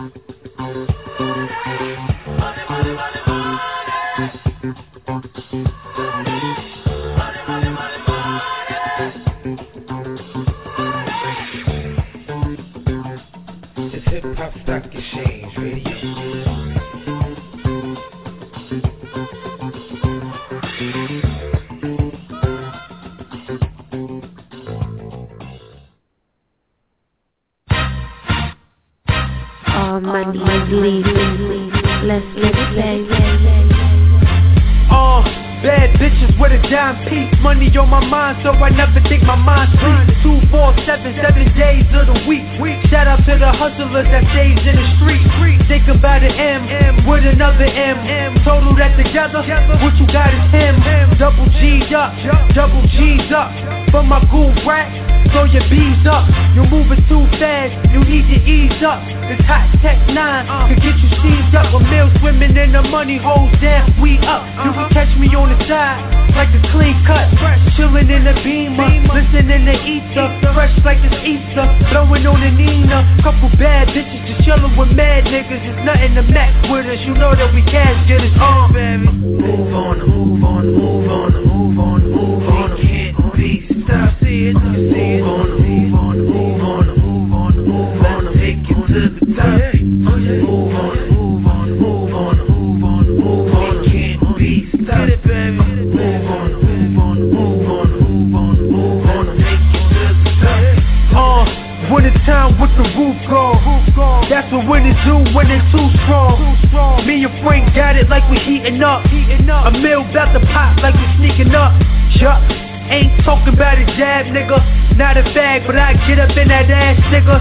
It's Hip Hop Stock Exchange Radio. Money, let's get it, baby. Bad bitches with a dime piece. Money on my mind, so I never think my mind sleeps. 2-4-7, 7 days of the week. Shout out to the hustlers that stays in the street. Think about an M with another M. Total that together, what you got is him. Double G'd up, double G's up. For my cool rap, throw your B's up. You're moving too fast, you need to ease up. This hot tech 9 can get you seized up. With meal swimming in the money holes down, we up. You can catch me on the side, like a clean cut. Chillin' in the Beamer, listening to ether. Fresh like it's Easter, blowing on the Nina. Couple bad bitches just chillin' with mad niggas. It's nothing to mess with us, you know that we cash getters. Baby. Move on, move on, move on, move on, move on. Can't be stopped. See it, move on, move on, move on, move on, move on. Take it to the top. Move on, move on, move on, move on, move on. Can't be stopped. Get it, baby. Move on, move on, move on, move on, move on. Take it to the top. Winter time with the roof gone. That's what winners do when they too strong. Me and Frank got it like we heating up. A meal about to pop like we sneaking up. Yup. Ain't talking about a jab, nigga. Not a fag, but I get up in that ass, nigga.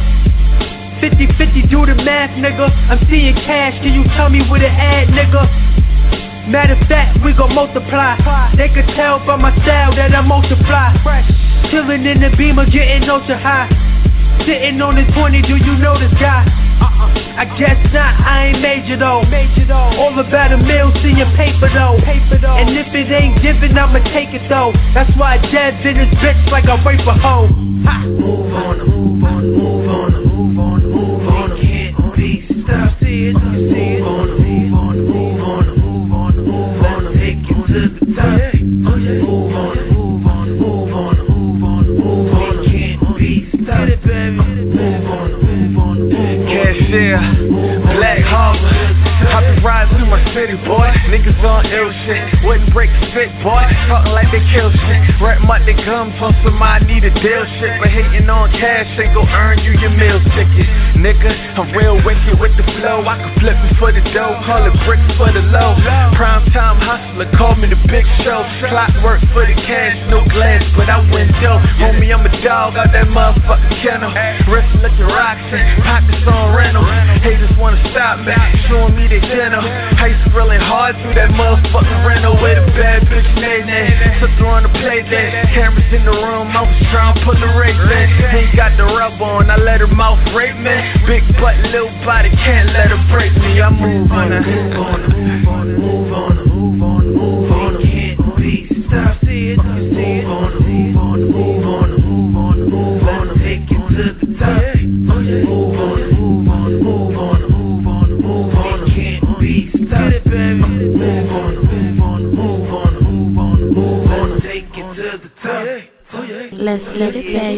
50-50, do the math, nigga. I'm seeing cash, can you tell me where to add, nigga? Matter of fact, we gon' multiply. They could tell by my style that I multiply. Chillin' in the Beamer, getting ultra high. Sitting on the 20, do you know this guy? I guess not, I ain't major though. All about a meal, see your paper though. And if it ain't given, I'ma take it though. That's why I jab in this bitch like I rape a hoe. Move on, move on, move on, move on, move on. Can't be stopped. See it, move on, move on, move on, move on, move on. Take it to the top. Move on, move on, move on, move on, move on. Can't be stopped. Get it, baby. Move on, move on, move on. Cashier, Black Harbor. I be riding through my city, boy. Niggas on ill shit. Wouldn't break the fit, boy. Talking like they kill shit. Rap out their gums on somebody need a deal shit. But hating on cash ain't gon' earn you your meal ticket. Nigga, I'm real wicked with the flow. I can flip it for the dough. Call it bricks for the low. Prime time hustler, call me the big show. Clockwork for the cash, no glass, but I win dough. Homie, I'm a dog out that motherfucking kennel. Wrist looking Roxy, pockets on rental. Haters wanna stop me, showing me they dental. Ice grilling hard through that motherfucking rental with a bad bitch Nene. Took her on a play day, cameras in the room, I was trying to pull the race in. Ain't got the rub on, I let her mouth rape me. Big butt, little body, can't let her break me. I move on, move on, move on, move on, move on, move on. Can't be stopped. See it, move on, move on, move on, move on, move on. Take it to the top. Move on, move on, move on, move on, move on. Can't be stopped. Get it, baby. Move on, move on, move on, move on, move on. Take it to the top. Let's let it play.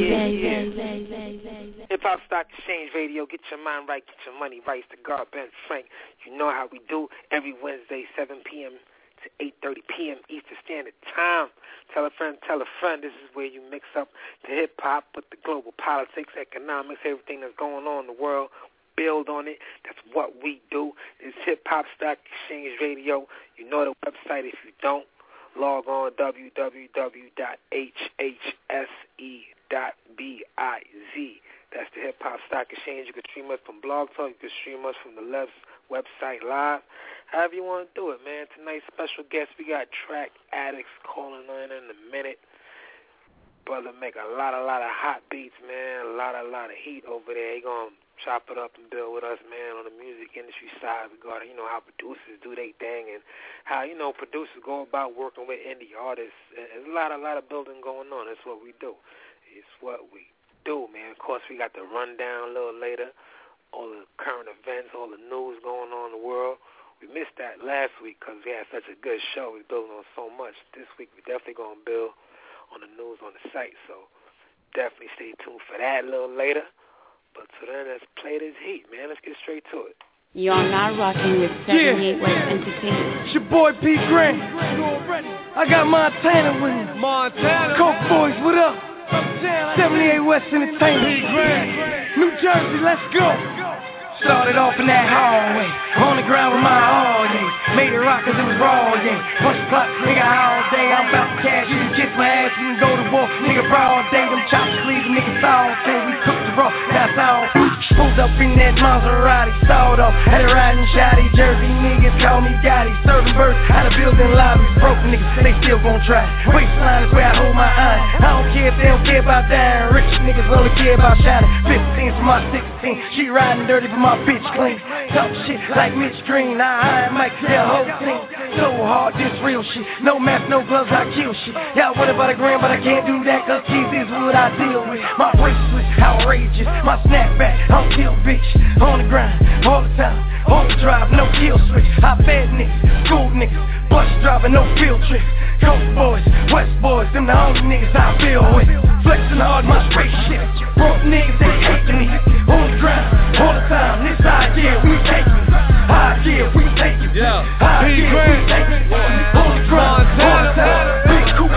Hip Hop Stock Exchange Radio. Get your mind right, get your money right. It's the God Ben Frank. You know how we do every Wednesday, 7 p.m. to 8:30 p.m. Eastern Standard Time. Tell a friend, tell a friend. This is where you mix up the hip hop with the global politics, economics, everything that's going on in the world. Build on it. That's what we do. It's Hip Hop Stock Exchange Radio. You know the website. If you don't, log on www.hhse.biz. That's the Hip Hop Stock Exchange. You can stream us from Blog Talk. You can stream us from the Left's website live. However you want to do it, man. Tonight's special guest, we got Track Addicts calling in a minute. Brother make a lot of hot beats, man. A lot of heat over there. He going to chop it up and build with us, man, on the music industry side regarding, how producers do their thing and how, producers go about working with indie artists. There's a lot of building going on. That's what we do. It's what we do, man. Of course, we got the rundown a little later. All the current events, all the news going on in the world. We missed that last week because we had such a good show. We building on so much. This week we definitely going to build on the news on the site, so definitely stay tuned for that a little later. But so then, let's play this heat, man. Let's get straight to it. You're now rocking with 78 West Entertainment. It's your boy P. Grant. I got Montana with me. Montana. Coke Boys, what up? 78 West Entertainment. P. Grant. New Jersey, let's go. Started off in that hallway, on the ground with my all, yeah. Made it rock cause it was raw, yeah. Push the clock, nigga, all day. I'm about to cash, you can kiss my ass, you can go to war. Nigga, broad day, them choppers sleeves, niggas all day. We cook the raw, that's all. Pulled up in that Maserati, sawed off. Had a riding shotty, Jersey niggas call me Gotti. Serving birds out of building lobbies, broke niggas, they still gon' try. Waistline is where I hold my eye. I don't care if they don't care about dying. Rich niggas only care about shining. 15 from my 16, she riding dirty for my bitch clean. Talk shit like Mitch Green. I might kill the whole team. So hard, this real shit. No mask, no gloves, I kill shit. Y'all what about a gram, but I can't do that cause keys is what I deal with. My bracelet, outrageous. My snapback, I'm kill bitch. On the grind, all the time. Overdrive, no kill switch. I fed niggas, school niggas. Bus driver, no field trip. Coast boys, West boys, them the only niggas I feel with. Flexing hard, my straight shit. Broke niggas, they hating me. On the grind, all the time. This idea, we take it. Idea, we take it. Idea, we take it. On the grind, all the time. Big coops,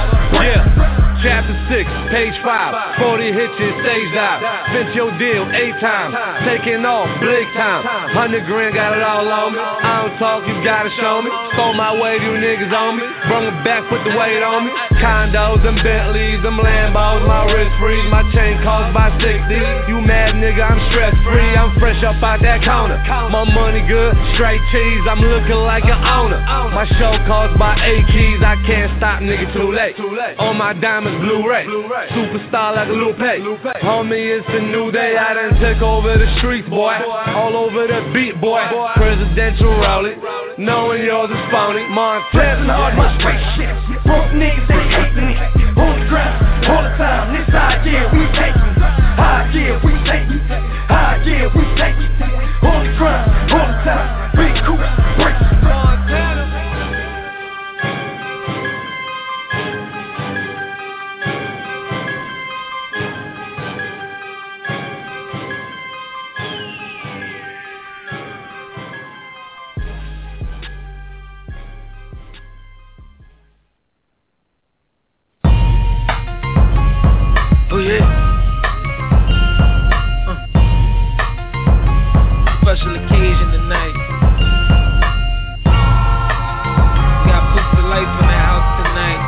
Chapter 6, page 5, 40 hitches, stage dive. Spent your deal 8 times, taking off, big time. 100 grand, got it all on me. I don't talk, you gotta show me. Stole my way, you niggas on me. Brung it back, put the weight on me. Condos, them Bentleys, them Lambos. My wrist freeze, my chain cost by 60. You mad nigga, I'm stress free. I'm fresh up out that corner. My money good, straight cheese. I'm looking like an owner. My show cost by 8 keys. I can't stop, nigga, too late. On my diamonds, Blu-ray. Superstar like a Lupe. Homie, it's a new day. I done took over the streets, boy. All over the beat, boy. Presidential rolling, knowing yours is phony. Montana, hard, my straight shit. Broke niggas, they hating me. On the ground, all the time. This idea, we take it. Idea, we take it. Idea, we take it. On the ground, all the time. Big coops, break it. Montana. Oh yeah. Special occasion tonight. We got Push the Life in the house tonight.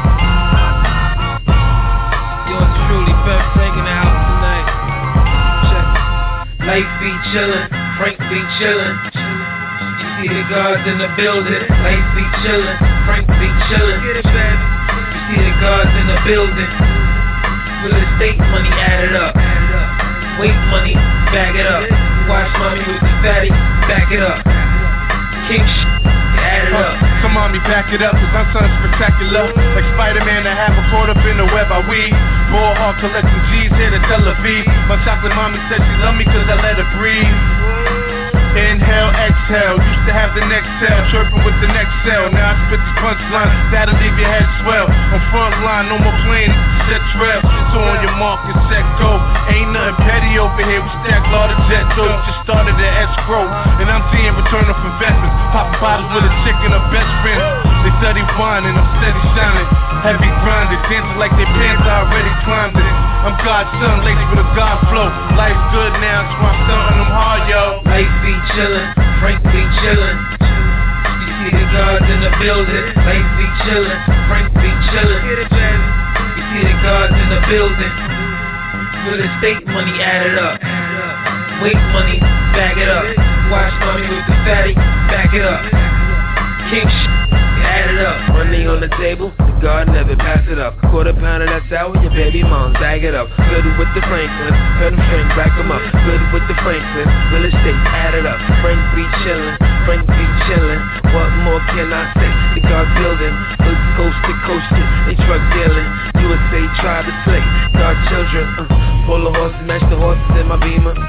Yours truly, Ben Frank in the house tonight. Check. Life be chillin', Frank be chillin'. You see the guards in the building. Life be chillin', Frank be chillin'. You see the guards in the building. Real estate money added up. Weight money, bag it up. Watch mommy with the fatty, back it up. King add it up. Come on, me back it up, cause I'm something spectacular. Like Spider-Man that have a caught up in the web I weave. More hard collecting G's here to Tel Aviv. My chocolate mommy said she love me cause I let her breathe. Inhale, exhale, used to have the next tail, chirping with the next cell. Now I spit the punchline, that'll leave your head swell. On front line, no more playing, set trail. So on your mark and set go. Ain't nothing petty over here, we stack a lot of jet dough. Just started the escrow, and I'm seeing return of investments. Popping bottles with a chick and her best friend. They study wine and I'm steady shining. Heavy grinded, dancing like they pants, I already climbed it. I'm God's son, laced with a God flow. Life's good now, so I'm stunting them hard, yo. Life be chillin', Frank be chillin'. You see the guards in the building. Life be chillin', Frank be chillin'. You see the guards in the building. Real estate money added up. Weight money, bag it up. Watch mommy with the fatty, back it up. King add it up. Money on the table, the guard never pass it up. Quarter pound of that sour, your baby mom, bag it up. Good with the Franklin, Ben Frank, back him up. Good with the Franklin, real estate, add it up. Frank be chillin', Frank be chillin'. What more can I say? The guard building, look coast to coast, they truck dealing. USA try to slay, guard children. Pull the horses, match the horses in my Beamer.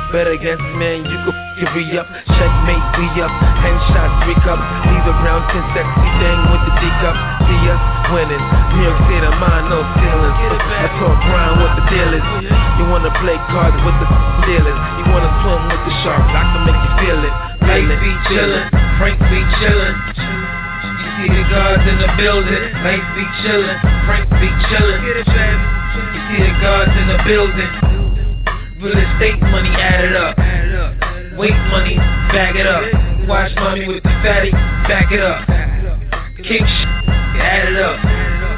Bet against man, you could re-up. Checkmate, we up. Headshots, 3 cups. These around 10 sexy thing with the D-cup. See us winning. New York State of mind, no ceilings. I talk grind with the dealers. You wanna play cards with the dealers. You wanna swim with the sharks. I can make you feel it. Mike be chillin', Frank be chillin'. You see the guards in the building. Mike be chillin', Frank be chillin'. You see the guards in the building. Real estate money added up. Weight money, bag it up. Watch mommy with the fatty, back it up. King add it up.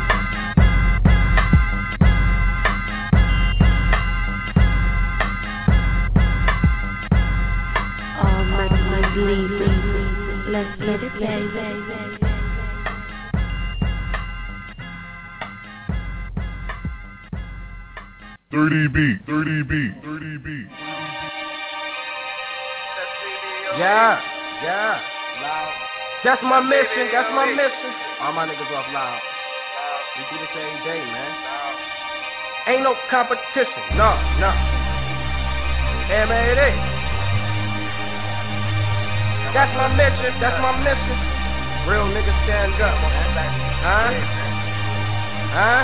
All my bleeding. Let's let it play. 30B. Yeah. That's my mission. All my niggas off loud. We do this every day, man. Ain't no competition. No. M.A.D. That's my mission. Real niggas stand up. Huh?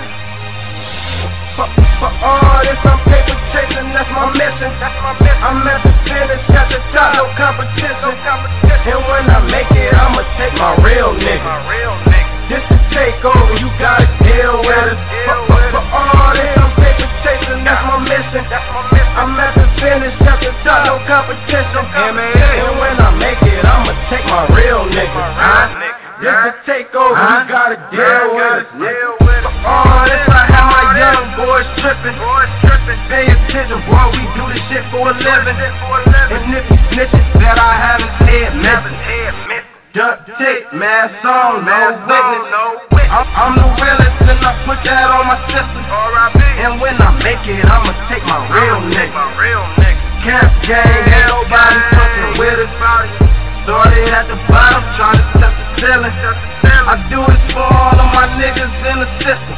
For all this, I'm paper chasing, that's my mission. I'm at the finish, at the top, no competition. And when I make it, I'ma take my real nigga. This is takeover, you gotta deal with it. For all this, I'm paper chasing, that's my mission. I'm at the finish, at the top, no competition. And when I make it, I'ma take my real nigga. This is takeover, you gotta deal with it. For all this, I have my young boys trippin'. Pay attention, boy, we do this shit for a living. And if you snitches that I haven't said nothing. Duck tick, mask on, no witness. I'm the realest and I put that on my system. And when I make it, I'ma take my real nigga. Camp gang, ain't nobody fucking with us. Started at the bottom, trying to touch the ceiling. I do this for all of my niggas in the system.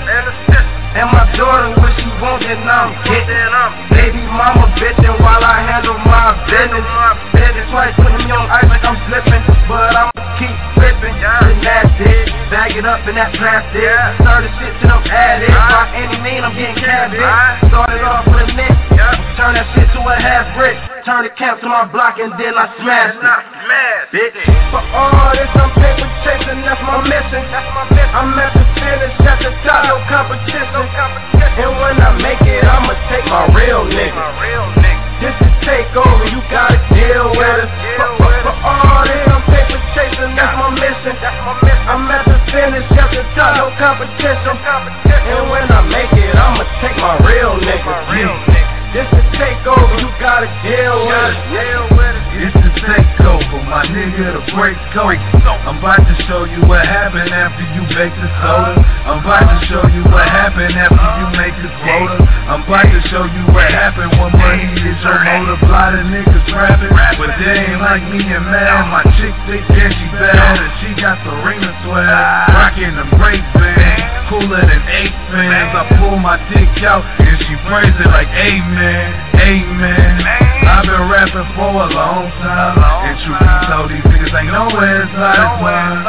And my daughter, what she want, then I'm getting. Baby mama bitchin' while I handle my business. Twice putting me on ice like I'm slipping, but I'ma keep ripping. And that's it, bag it up in that plastic. Started shit till I'm added. By any means, I'm getting cabbage. Started off with a nick, turn that shit to a half brick. Turn the camp to my block and then I smashed it. Bitch. For all this, I'm paper chasing, that's my mission. I'm at the finish, at the top, no competition. And when I make it, I'ma take my real nigga. This is takeover, you gotta deal with it. For all this, I'm paper chasing, that's my mission. I'm at the finish, at the top, no competition. And when I make it, I'ma take my real nigga. This is takeover, you gotta deal with it. This is takeover, my nigga, the break code. I'm about to show you what happened after you bake the soda. I'm about to show you what happened after you make this quota. I'm about to show you what happened when money is your motive. A lot of niggas rapping, but they ain't like me and mad. My chick thick, yeah, she bad, and she got Serena swag. Rockin' them great bands, cooler than 8 fans. I pull my dick out, and she praise it like amen, amen. I've been rapping for a long time, and truth be told, these niggas ain't nowhere as hot as mine.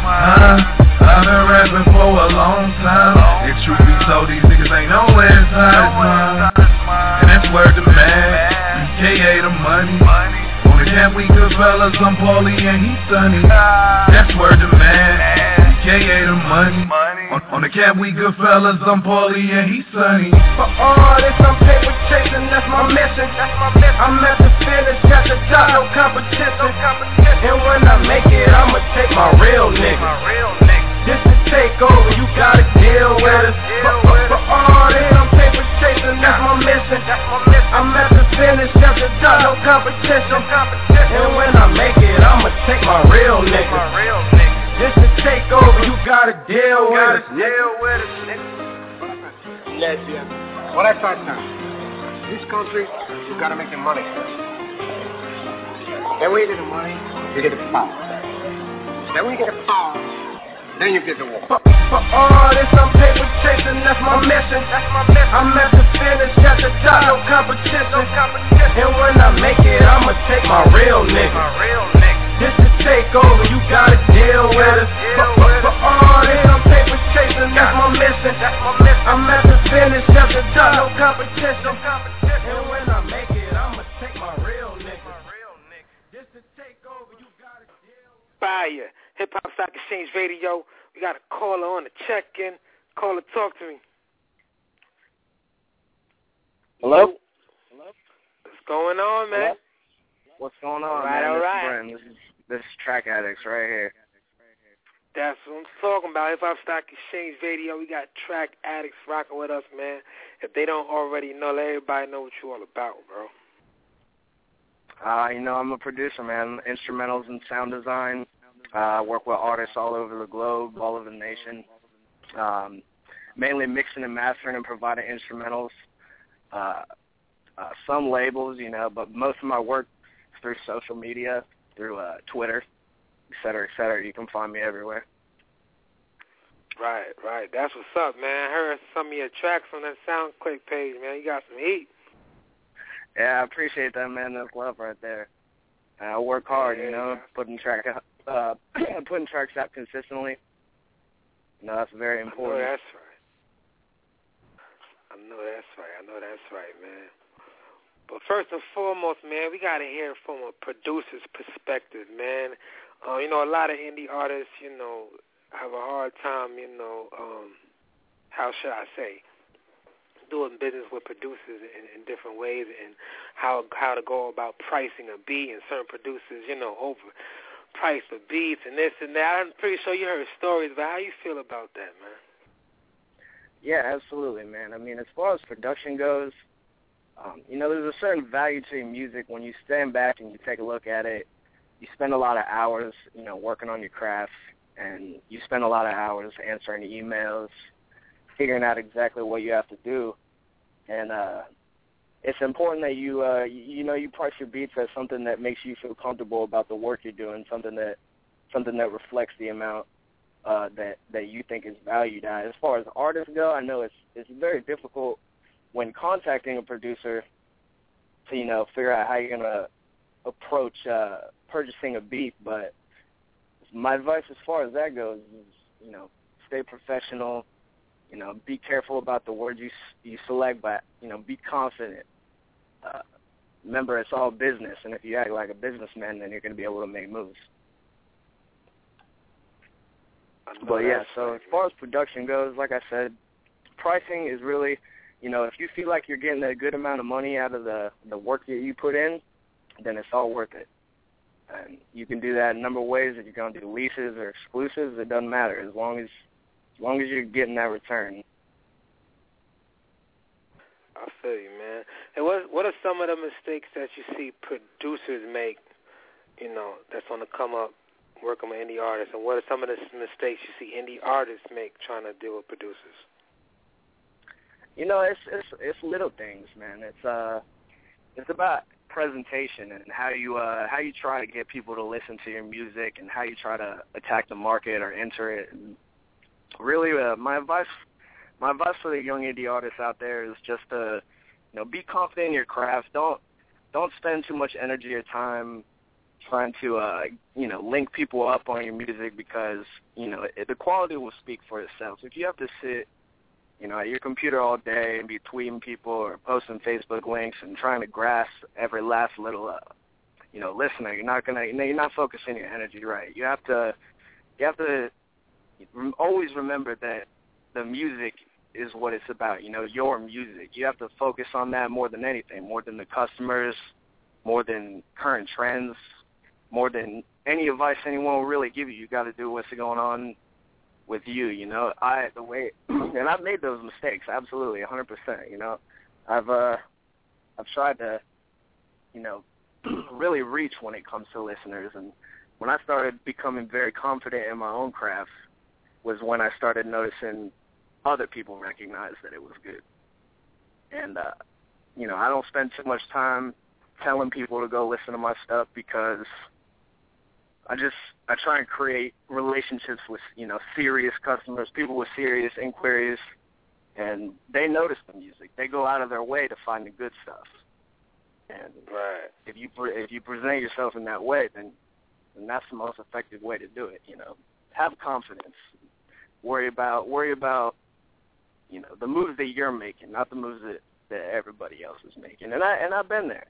I've been rapping for a long time, and truth be told, these niggas ain't nowhere as hot as mine. And that's word to man, BKA the money. On the camp we good fellas, I'm Paulie and he's Sunny. That's word to man, BKA the money. On the camp we good fellas, I'm Paulie and he's Sunny. For all this, I'm paper chasing, that's my mission. I'm at the finish, at the top, no competition. And when I make it, I'ma take my real nigga. This is takeover, you gotta deal with it. For all this, I'm paper chasing, that's my mission. I'm at the finish, at the top, no competition. And when I make it, I'ma take my real nigga. This is takeover, you gotta deal with it. Lesbian. What I thought now, this country, you gotta make the money. Then when you get the money, you get the power. Then when you get the power, then you get to work. For all this, I'm paper chasing, that's my mission. I'm at the finish, at the top, no competition. And when I make it, I'ma take my real nigga. This is takeover, you gotta deal with us. For all this, I'm paper chasing, that's my mission. I'm at the finish, at the top, no competition. And when I make it, I'ma take my real nigga. This is takeover, you gotta deal with us. Fire. Hip Hop Stock Exchange Radio. We got a caller on the check-in. Caller, talk to me. Hello? What's going on, man? What's going on, all man? right. This is Track Addicts right here. That's what I'm talking about. Hip Hop Stock Exchange Radio. We got Track Addicts rocking with us, man. If they don't already know, let everybody know what you all about, bro. I'm a producer, man. Instrumentals and sound design. Work with artists all over the globe, all over the nation. Mainly mixing and mastering and providing instrumentals. Some labels, but most of my work is through social media, through Twitter, et cetera, et cetera. You can find me everywhere. Right. That's what's up, man. I heard some of your tracks on that SoundClick page, man. You got some heat. Yeah, I appreciate that, man. That's love right there. I work hard, putting tracks out consistently. That's very important. I know that's right, man. But first and foremost, man, we got to hear from a producer's perspective, man. A lot of indie artists, have a hard time, how should I say, doing business with producers in different ways, and how to go about pricing a beat, and certain producers, overprice the beats and this and that. I'm pretty sure you heard stories, but how you feel about that, man? Yeah, absolutely, man. I mean, as far as production goes, there's a certain value to your music when you stand back and you take a look at it. You spend a lot of hours, working on your craft, and you spend a lot of hours answering emails, figuring out exactly what you have to do. And it's important that you price your beats as something that makes you feel comfortable about the work you're doing, something that reflects the amount that you think is valued at. As far as artists go, I know it's very difficult when contacting a producer to figure out how you're gonna approach purchasing a beat. But my advice as far as that goes is stay professional. Be careful about the words you select, but be confident. Remember, it's all business, and if you act like a businessman, then you're going to be able to make moves. But yeah, so as far as production goes, like I said, pricing is really, if you feel like you're getting a good amount of money out of the work that you put in, then it's all worth it. And you can do that in a number of ways. If you're going to do leases or exclusives, it doesn't matter as long as you're getting that return. I feel you, man. And what are some of the mistakes that you see producers make, that's on the come up working with indie artists? And what are some of the mistakes you see indie artists make trying to deal with producers? It's little things, man. It's about presentation and how you try to get people to listen to your music and how you try to attack the market or enter it. And really, my advice for the young indie artists out there is just to, be confident in your craft. Don't spend too much energy or time trying to, link people up on your music because, the quality will speak for itself. If you have to sit, at your computer all day and be tweeting people or posting Facebook links and trying to grasp every last little, listener, you're not focusing your energy right. You have to always remember that the music is what it's about, your music. You have to focus on that more than anything, more than the customers, more than current trends, more than any advice anyone will really give you. You got to do what's going on with you, and I've made those mistakes, absolutely, 100%, I've tried to, really reach when it comes to listeners, and when I started becoming very confident in my own craft was when I started noticing other people recognize that it was good. And, I don't spend too much time telling people to go listen to my stuff because I try and create relationships with, serious customers, people with serious inquiries, and they notice the music. They go out of their way to find the good stuff. And if you present yourself in that way, then that's the most effective way to do it. Have confidence. Worry about the moves that you're making, not the moves that everybody else is making. And I've been there.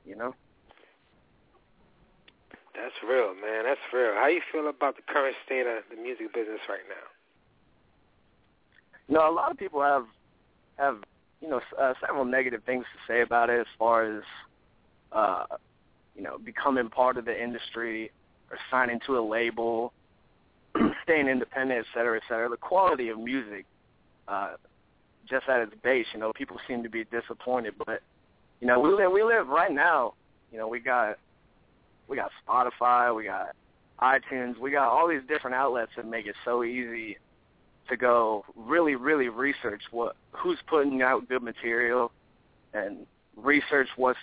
That's real, man. That's real. How you feel about the current state of the music business right now? A lot of people have several negative things to say about it as far as, becoming part of the industry or signing to a label, staying independent, et cetera, et cetera. The quality of music, just at its base, people seem to be disappointed. But, we live right now, we got Spotify, we got iTunes, we got all these different outlets that make it so easy to go really, really research who's putting out good material and research what's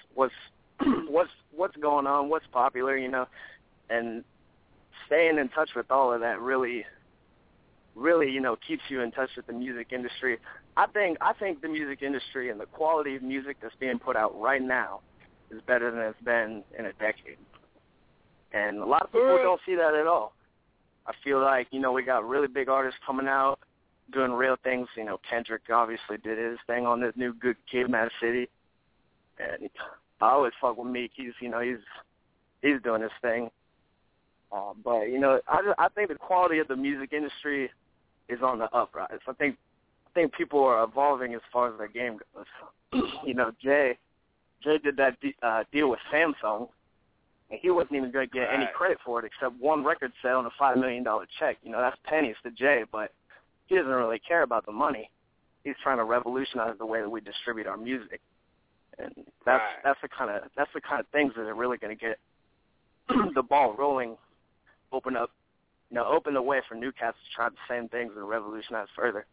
going on, what's popular, and staying in touch with all of that really, keeps you in touch with the music industry. I think the music industry and the quality of music that's being put out right now is better than it's been in a decade. And a lot of people don't see that at all. I feel like, we got really big artists coming out, doing real things. Kendrick obviously did his thing on this new Good Kid, Mad City. And I always fuck with Meek. He's doing his thing. But, I think the quality of the music industry is on the uprise. I think people are evolving as far as their game goes. Jay did that deal with Samsung. And he wasn't even going to get any credit for it except one record sale and a $5 million check. That's pennies to Jay, but he doesn't really care about the money. He's trying to revolutionize the way that we distribute our music, and that's the kind of things that are really going to get the ball rolling, open the way for new cats to try the same things and revolutionize further.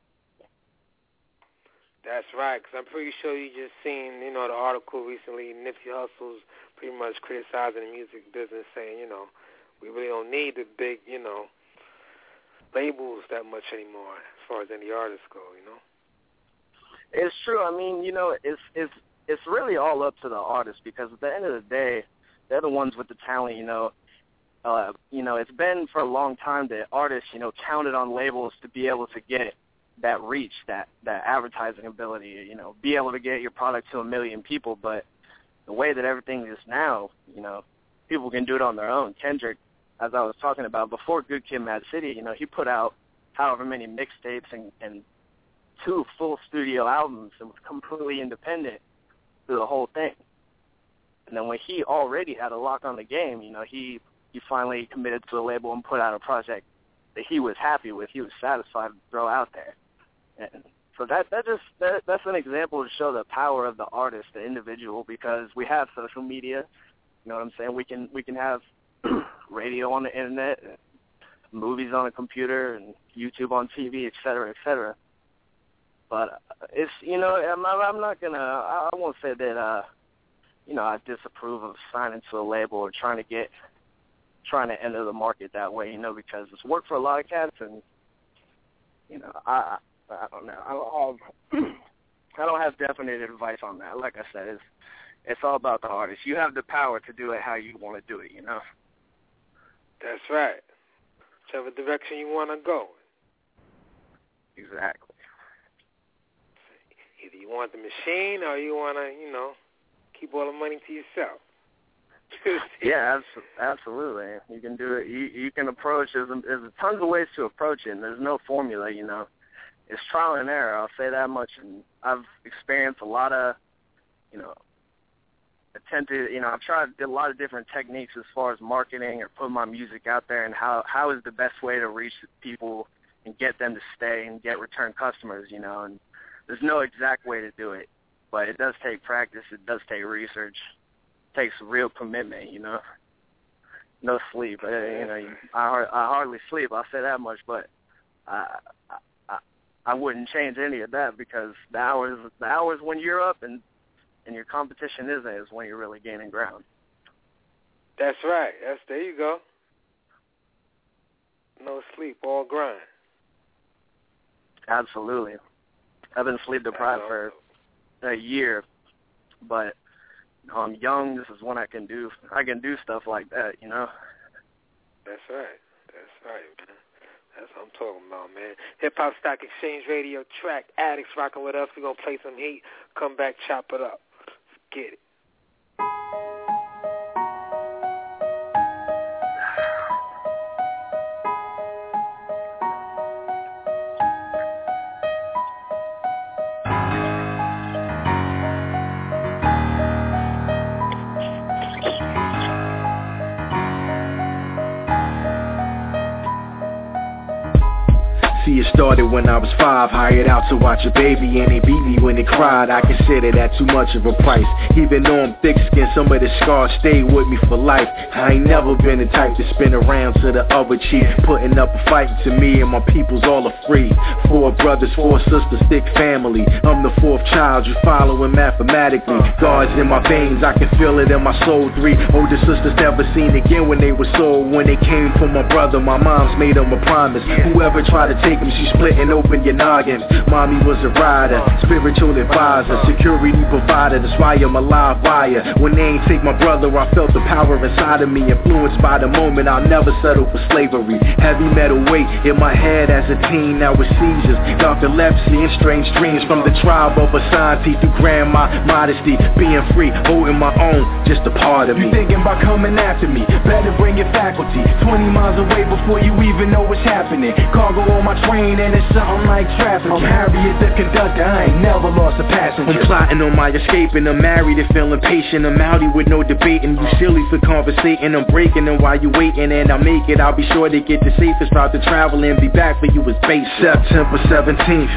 That's right, because I'm pretty sure you just seen, the article recently, Nipsey Hussle's pretty much criticizing the music business, saying, we really don't need the big, labels that much anymore as far as any artists go, It's true. I mean, it's really all up to the artist because at the end of the day, they're the ones with the talent, it's been for a long time that artists, counted on labels to be able to get that reach, that advertising ability, be able to get your product to 1 million people. But the way that everything is now, people can do it on their own. Kendrick, as I was talking about before Good Kid, Mad City, he put out however many mixtapes and 2 full studio albums and was completely independent through the whole thing. And then when he already had a lock on the game, he finally committed to a label and put out a project that he was happy with, he was satisfied to throw out there. And so that's an example to show the power of the artist, the individual, because we have social media. You know what I'm saying? We can have radio on the internet, movies on a computer, and YouTube on TV, et cetera, et cetera. But it's I'm not gonna. I won't say that I disapprove of signing to a label or trying to enter the market that way. Because it's worked for a lot of cats, and I don't know. I don't have definite advice on that. Like I said, it's all about the artist. You have the power to do it how you want to do it. That's right. Whichever direction you want to go. Exactly. Either you want the machine or you want to, keep all the money to yourself. Yeah, absolutely. You can do it. You can approach. There's tons of ways to approach it, and there's no formula. It's trial and error. I'll say that much. And I've experienced a lot of, I've tried a lot of different techniques as far as marketing or putting my music out there, and how is the best way to reach people and get them to stay and get return customers. And there's no exact way to do it, but it does take practice. It does take research. Takes real commitment, no sleep. I hardly sleep. I'll say that much. But I wouldn't change any of that because the hours when you're up and your competition isn't is when you're really gaining ground. That's right. There you go. No sleep, all grind. Absolutely. I've been sleep deprived for a year, but I'm young. This is when I can do stuff like that, you know? That's right, man. That's what I'm talking about, man. Hip Hop Stock Exchange Radio, Track Addicts rocking with us. We're going to play some heat, come back, chop it up. Let's get it. See, it started when I was 5, hired out to watch a baby, and they beat me when they cried. I consider that too much of a price. Even though I'm thick-skinned, some of the scars stay with me for life. I ain't never been the type to spin around to the other cheek, putting up a fight to me and my people's all are free. 4 brothers, 4 sisters, thick family. I'm the 4th child, you following mathematically. God's in my veins, I can feel it in my soul. 3 older sisters never seen again when they were sold. When they came from my brother, my mom's made them a promise. Whoever tried to take them, she splitting open your noggin. Mommy was a rider, spiritual advisor, security provider. That's why I'm a live wire. When they ain't take my brother, I felt the power inside of me. Influenced by the moment, I'll never settle for slavery. Heavy metal weight in my head as a teen, now with seizures, narcolepsy and strange dreams. From the tribe of Asante through grandma modesty, being free, holding my own, just a part of me. You thinking about coming after me? Better bring your faculty. 20 miles away before you even know what's happening. Cargo on my train and it's something like traffic. I'm Harriet the conductor, I ain't never lost a passenger. I'm plotting on my escape and I'm married and feeling patient. I'm outy with no debating. You silly for conversating. I'm breaking them while you waiting, and I make it. I'll be sure to get the safest route to travel and be back for you as base. September 17th,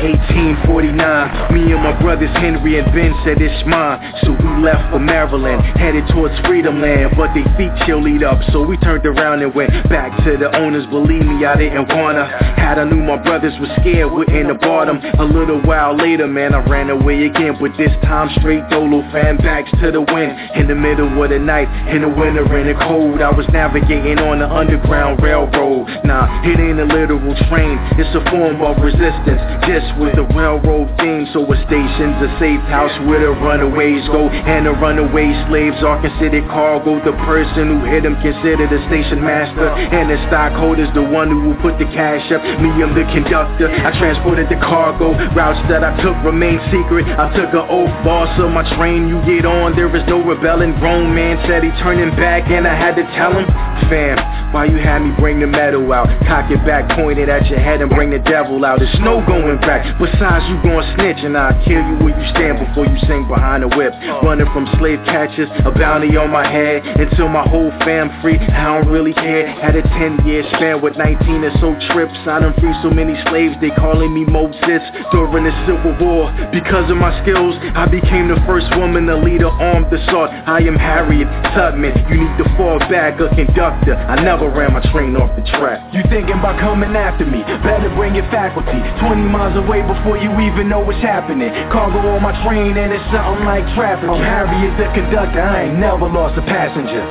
1849. Me and my brothers Henry and Ben said it's mine. So we left for Maryland, headed towards Freedom Land. But they feet chillied up, so we turned around and went back to the owners. Believe me, I didn't wanna. Had I knew my brothers were scared, wouldn't have bought them. A little while later, man, I ran away again. But this time straight dolo, fan backs to the wind. In the middle of the night, in the winter, in the cold, I was navigating on the Underground Railroad. Nah, it ain't a literal train, it's a form of resistance, just with the railroad theme. So a station's a safe house where the runaways go, and the runaway slaves are considered cargo. The person who hit them considered a station master, and the stockholder's the one who will put the cash up. Me, I'm the conductor, I transported the cargo. Routes that I took remain secret. I took an oath, boss of my train, you get on, there is no rebelling. Grown man said he turning back, and I had to tell him, fam, why you had me bring the metal out? Cock it back, point it at your head and bring the devil out. There's no going back, besides you gon' snitch, and I'll kill you where you stand before you sing behind the whip. Running from slave catchers, a bounty on my head, until my whole fam free, I don't really care. Had a 10-year span with 19 or so trips, I done free so many slaves, they calling me Moses. During the Civil War, because of my skills, I became the first woman to lead an armed assault. I am Harriet Tubman, you need to fall back, a conductor, I never ran my train off the track. You thinking about coming after me? Better bring your faculty. 20 miles away before you even know what's happening. Cargo on my train and it's something like traffic. I'm Harriet the conductor, I ain't never lost a passenger.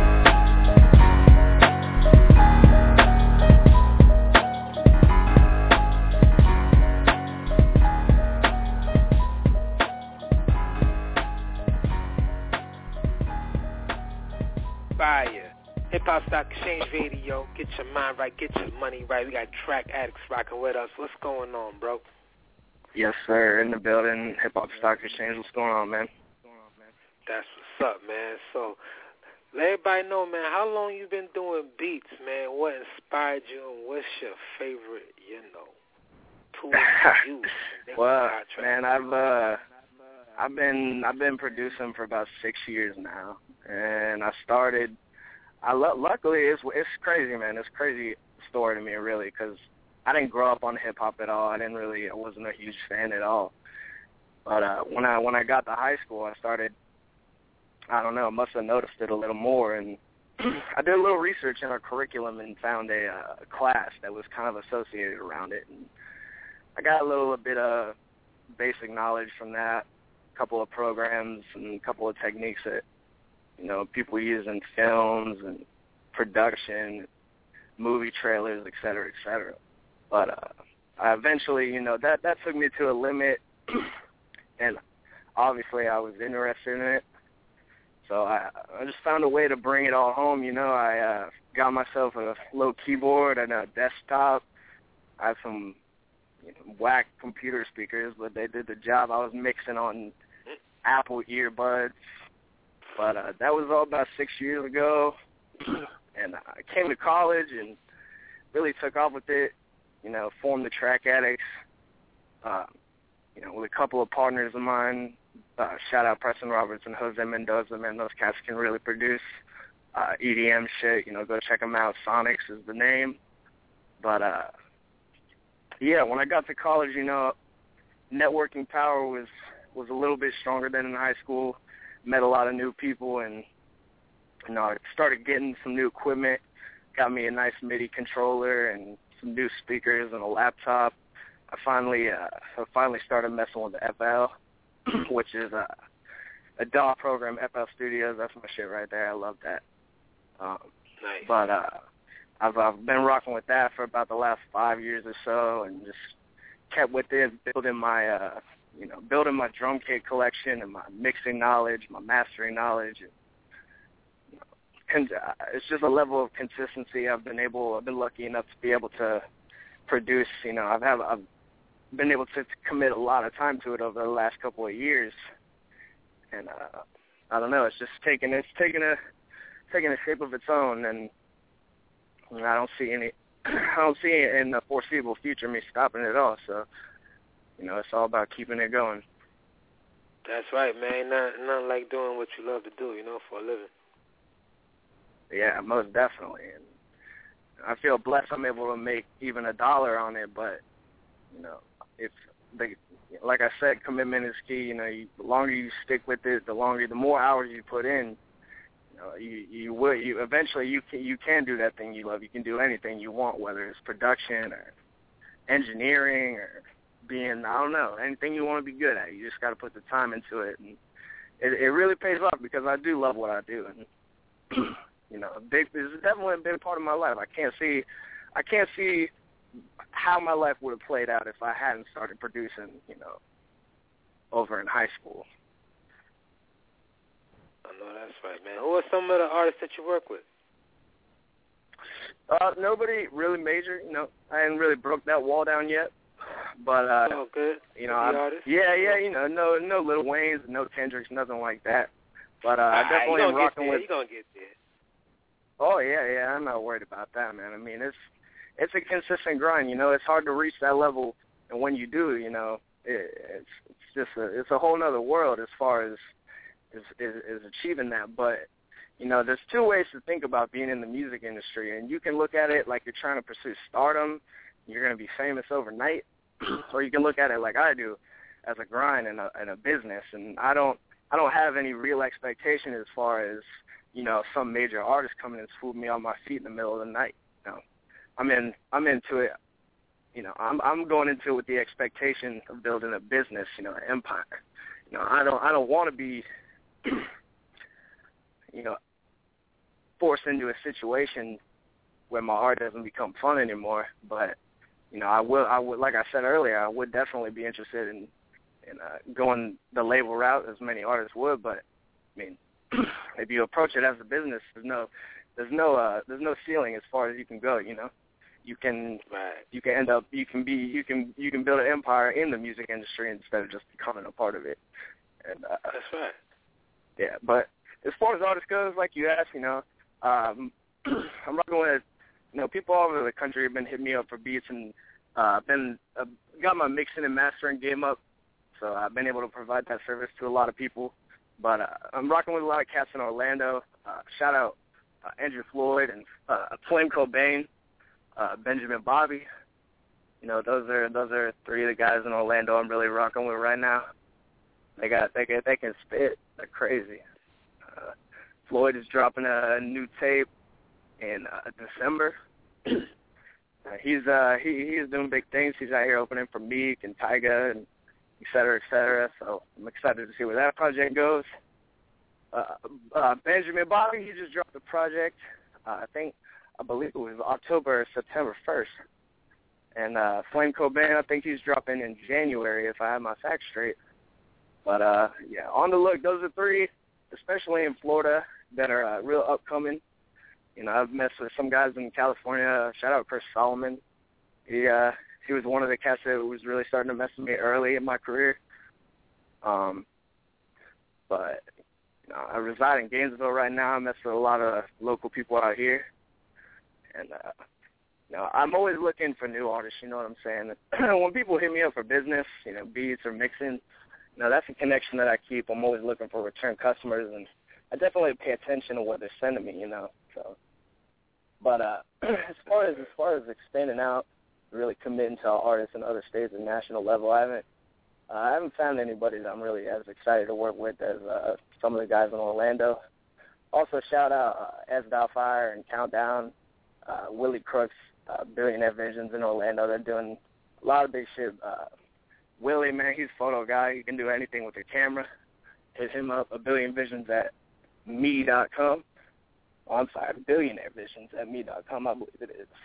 Fire. Hip Hop Stock Exchange Radio. Get your mind right, get your money right. We got Track Addicts rocking with us. What's going on, bro? Yes, sir. In the building. Hip Hop Stock Exchange. What's going on, man? That's what's up, man. So, let everybody know, man, how long you been doing beats, man? What inspired you, and what's your favorite, tool to use? Well, man, I've been producing for about 6 years now, and I started. Luckily, it's crazy, man. It's a crazy story to me, really, because I didn't grow up on hip hop at all. I wasn't a huge fan at all. But when I got to high school, I started. I don't know, must have noticed it a little more, and I did a little research in our curriculum and found a class that was kind of associated around it. And I got a little bit of basic knowledge from that, a couple of programs and a couple of techniques that people use in films and production. movie trailers, et cetera, et cetera. But I eventually, that took me to a limit, and obviously I was interested in it. So I just found a way to bring it all home. I got myself a little keyboard and a desktop. I had some whack computer speakers, but they did the job. I was mixing on Apple earbuds. But that was all about 6 years ago. And I came to college and really took off with it, formed the Track Addicts, with a couple of partners of mine. Shout out Preston Roberts and Jose Mendoza, man. Those cats can really produce EDM shit. Go check them out. Sonics is the name. But, when I got to college, networking power was a little bit stronger than in high school. Met a lot of new people, and, I started getting some new equipment. Got me a nice MIDI controller and some new speakers and a laptop. I finally started messing with the FL, which is a DAW program, FL Studios. That's my shit right there. I love that. Nice. But I've been rocking with that for about the last 5 years or so, and just kept with it, building my drum kit collection and my mixing knowledge, my mastering knowledge. And, it's just a level of consistency. I've been lucky enough to be able to produce. I've been able to commit a lot of time to it over the last couple of years, and I don't know. It's just taking a shape of its own, and I don't see it in the foreseeable future me stopping it all. So, it's all about keeping it going. That's right, man. Nothing like doing what you love to do, for a living. Yeah, most definitely. And I feel blessed I'm able to make even $1 on it, but, like I said, commitment is key. The longer you stick with it, the more hours you put in, you eventually can do that thing you love. You can do anything you want, whether it's production or engineering or being, I don't know, anything you want to be good at. You just got to put the time into it, and it really pays off because I do love what I do, and it's definitely a big part of my life. I can't see how my life would have played out if I hadn't started producing, over in high school. I know that's right, man. Who are some of the artists that you work with? Nobody really major. I hadn't really broke that wall down yet. But good. No Lil Waynes, no Kendricks, nothing like that. But I definitely am rocking with. You gonna get there? Oh yeah, I'm not worried about that, man. I mean, it's a consistent grind. It's hard to reach that level, and when you do, it's a whole nother world as far as is achieving that. But there's two ways to think about being in the music industry, and you can look at it like you're trying to pursue stardom. You're going to be famous overnight, or you can look at it like I do, as a grind and a business. And I don't have any real expectation as far as some major artist coming and swoop me on my feet in the middle of the night. I'm into it. I'm going into it with the expectation of building a business, an empire. I don't want to be, forced into a situation where my art doesn't become fun anymore. But I would, like I said earlier, I would definitely be interested in going the label route, as many artists would. But I mean, if you approach it as a business, there's no ceiling as far as you can go. You can end up you can build an empire in the music industry instead of just becoming a part of it. And that's right. Yeah, but as far as artists goes, like you asked, I'm rocking with people all over the country have been hitting me up for beats, and got my mixing and mastering game up, so I've been able to provide that service to a lot of people. But I'm rocking with a lot of cats in Orlando. Shout out Andrew Floyd and Flame Cobain, Benjamin Bobby. Those are three of the guys in Orlando I'm really rocking with right now. They can spit. They're crazy. Floyd is dropping a new tape in December. He's doing big things. He's out here opening for Meek and Tyga and et cetera, et cetera. So I'm excited to see where that project goes. Benjamin Bobby, he just dropped a project. I think I believe it was October or September 1st. And Flame Cobain, I think he's dropping in January, if I have my facts straight. But, yeah, on the look, those are three, especially in Florida, that are real upcoming. You know, I've messed with some guys in California. Shout out Chris Solomon. He was one of the cats that was really starting to mess with me early in my career. But you know, I reside in Gainesville right now. I mess with a lot of local people out here. And, you know, I'm always looking for new artists, you know what I'm saying? When people hit me up for business, you know, beats or mixing, you know, that's a connection that I keep. I'm always looking for return customers, and I definitely pay attention to what they're sending me, you know. So, but as far as expanding out, really committing to artists in other states and national level, I haven't found anybody that I'm really as excited to work with as some of the guys in Orlando. Also, shout out S.Fire and Countdown, Willie Crooks, Billionaire Visions in Orlando. They're doing a lot of big shit. Willie, man, he's a photo guy. He can do anything with a camera. Hit him up, abillionvisions@me.com. Oh, I'm sorry, billionairevisions@me.com, I believe it is.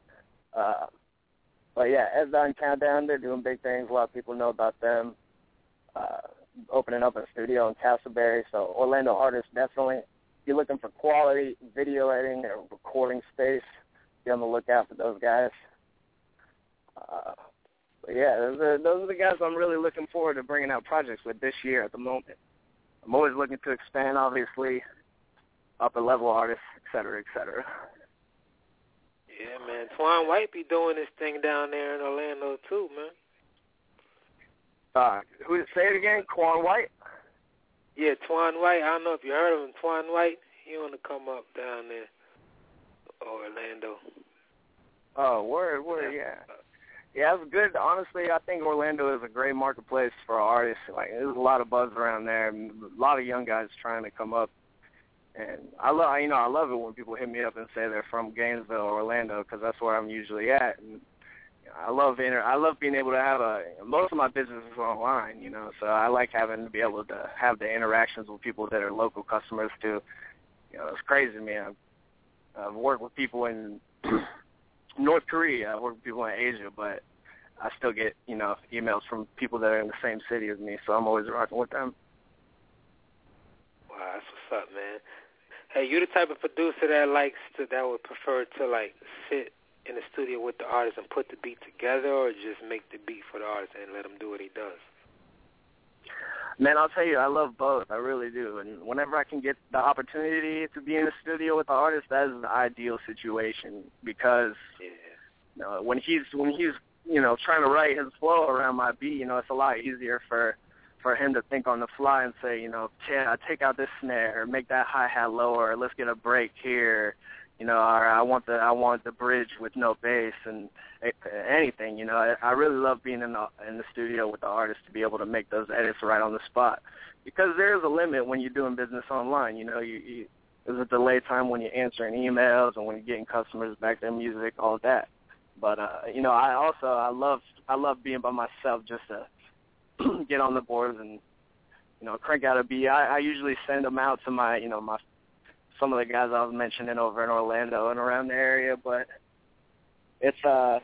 But yeah, S.Dot and Countdown, they're doing big things. A lot of people know about them. Opening up a studio in Castleberry. So Orlando artists, definitely. If you're looking for quality video editing or recording space, be on the lookout for those guys. But yeah, those are the guys I'm really looking forward to bringing out projects with this year at the moment. I'm always looking to expand, obviously, upper-level artists, et cetera, et cetera. Yeah, man. Twan White be doing this thing down there in Orlando, too, man. Say it again? Twan White? Yeah, Twan White. I don't know if you heard of him. Twan White, he want to come up down there, Orlando. Oh, word, yeah. Yeah, it's good. Honestly, I think Orlando is a great marketplace for artists. Like, there's a lot of buzz around there, and a lot of young guys trying to come up. And I love it when people hit me up and say they're from Gainesville or Orlando, because that's where I'm usually at. And you know, I love being able to have most of my business is online, you know, so I like having to be able to have the interactions with people that are local customers too. You know, it's crazy, man. I've worked with people in North Korea. I've worked with people in Asia, but I still get, you know, emails from people that are in the same city as me, so I'm always rocking with them. Wow, that's what's up, man. Hey, you the type of producer that would prefer to, like, sit in the studio with the artist and put the beat together, or just make the beat for the artist and let him do what he does? Man, I'll tell you, I love both. I really do. And whenever I can get the opportunity to be in the studio with the artist, that is the ideal situation, because you know, when he's you know, trying to write his flow around my beat, you know, it's a lot easier for him to think on the fly and say, you know, take out this snare, make that hi-hat lower, let's get a break here, you know, or I want the bridge with no bass, and anything, you know. I really love being in the studio with the artist to be able to make those edits right on the spot, because there's a limit when you're doing business online, you know. There's a delay time when you're answering emails and when you're getting customers back their music, all that. But you know, I love being by myself just to get on the boards and, you know, crank out a beat. I usually send them out to my some of the guys I was mentioning over in Orlando and around the area, but it's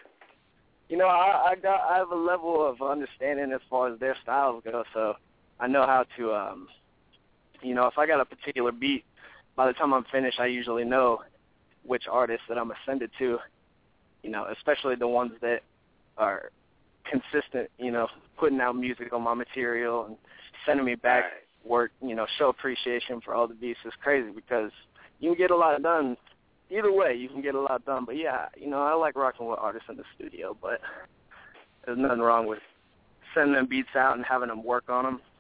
you know, I have a level of understanding as far as their styles go, so I know how to you know, if I got a particular beat, by the time I'm finished, I usually know which artist that I'm gonna send it to, you know, especially the ones that are consistent, you know, putting out music on my material and sending me back work, you know, show appreciation for all the beats. Is crazy, because you can get a lot done. Either way, you can get a lot done. But yeah, you know, I like rocking with artists in the studio, but there's nothing wrong with sending them beats out and having them work on them.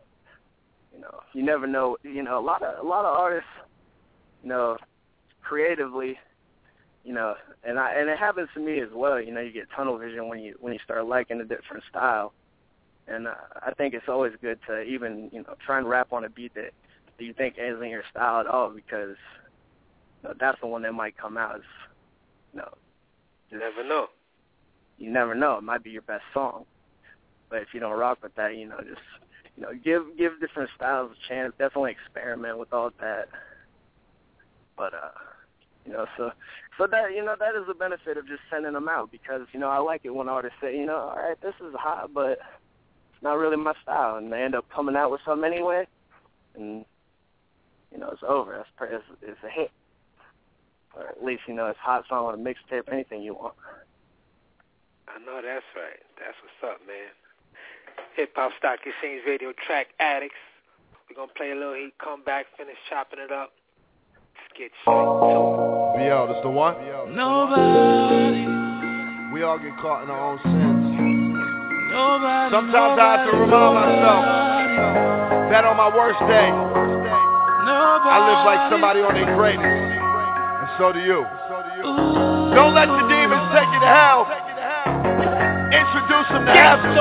You know, you never know. You know, a lot of artists, you know, creatively, you know, and it happens to me as well. You know, you get tunnel vision when you start liking a different style, and I think it's always good to even, you know, try and rap on a beat that you think isn't your style at all, because you know, that's the one that might come out as, you know, you never know. You never know. It might be your best song, but if you don't rock with that, you know, just, you know, give different styles a chance. Definitely experiment with all that, but So that that is the benefit of just sending them out, because I like it when artists say, all right, this is hot, but it's not really my style, and they end up coming out with something anyway, and it's over. It's a hit, or at least it's hot song on a mixtape, anything you want. I know that's right. That's what's up, man. Hip Hop Stock Exchange Radio, Track Addicts. We're gonna play a little heat, come back, finish chopping it up. Let's get straight to it. BL, that's the one? Nobody. We all get caught in our own sins. Nobody. Sometimes I have to remind myself that on my worst day, I live like somebody on their greatest. And so do you. Don't let the demons take you to hell. Introduce them to heaven.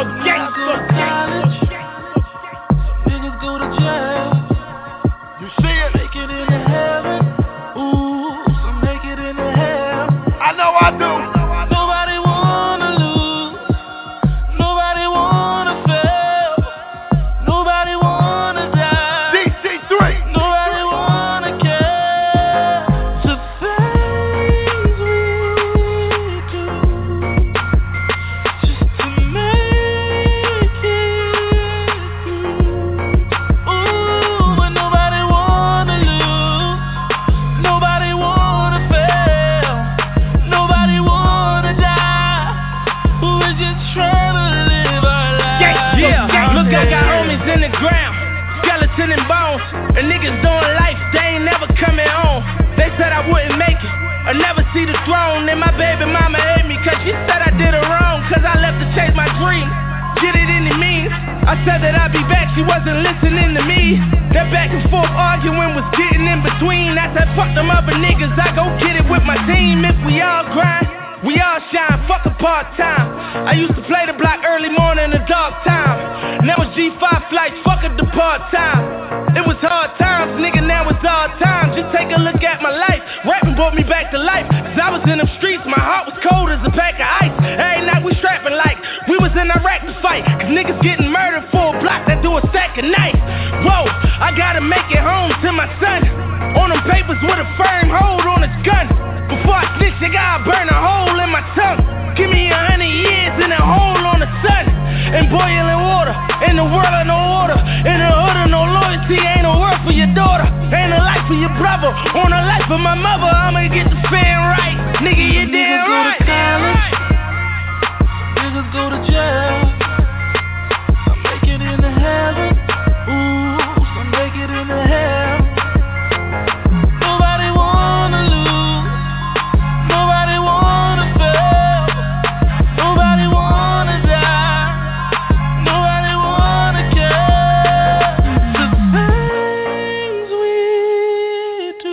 Niggas go to jail. You see it? Make it into heaven. Ooh, some make it into hell. I know I do. Nobody wanna lose. Nobody wanna fail. Nobody wanna die. DC3. Nobody wanna care. The things we do just to make it through. Ooh, but nobody wanna lose. Nobody wanna fail. Nobody wanna die. Who is just trying to live our life? Yeah, look, I got homies in the ground, skeleton and bones, and niggas doing life, they ain't never coming home. They said I wouldn't make it, or never see the throne. And my baby mama hate me, cause she said I did her wrong, cause I left to chase my dream. Get it in the means, I said that I'd be back, she wasn't listening to me. That back and forth arguing was getting in between. I said fuck them other niggas, I go get it with my team. If we all grind, we all shine, fuck a part-time. I used to play the block early morning and dark time. Now it's G5 flights, fuck a depart time. It was hard times, nigga, now it's all time. Just take a look at my life, rapping brought me back to life. Cause I was in them streets, my heart was cold as a pack of ice. Every night we strapping like we was in Iraq to fight. Cause niggas getting murdered for a block that do a stack of knife. Whoa, I gotta make it home to my son. On them papers with a firm hold on his gun. Before I snitch, I gotta burn a hole in my tongue. Give me 100 years in a hole on the sun. And boiling water, in the world of no order. In the hood of no loyalty, ain't no work for your daughter. Ain't a life for your brother, on the life of my mother. I'ma get the fan right, nigga, you damn right. Niggas go to jail. Some make it into heaven. Ooh, some make it into hell. Nobody wanna lose. Nobody wanna fail. Nobody wanna die. Nobody wanna care. The things we do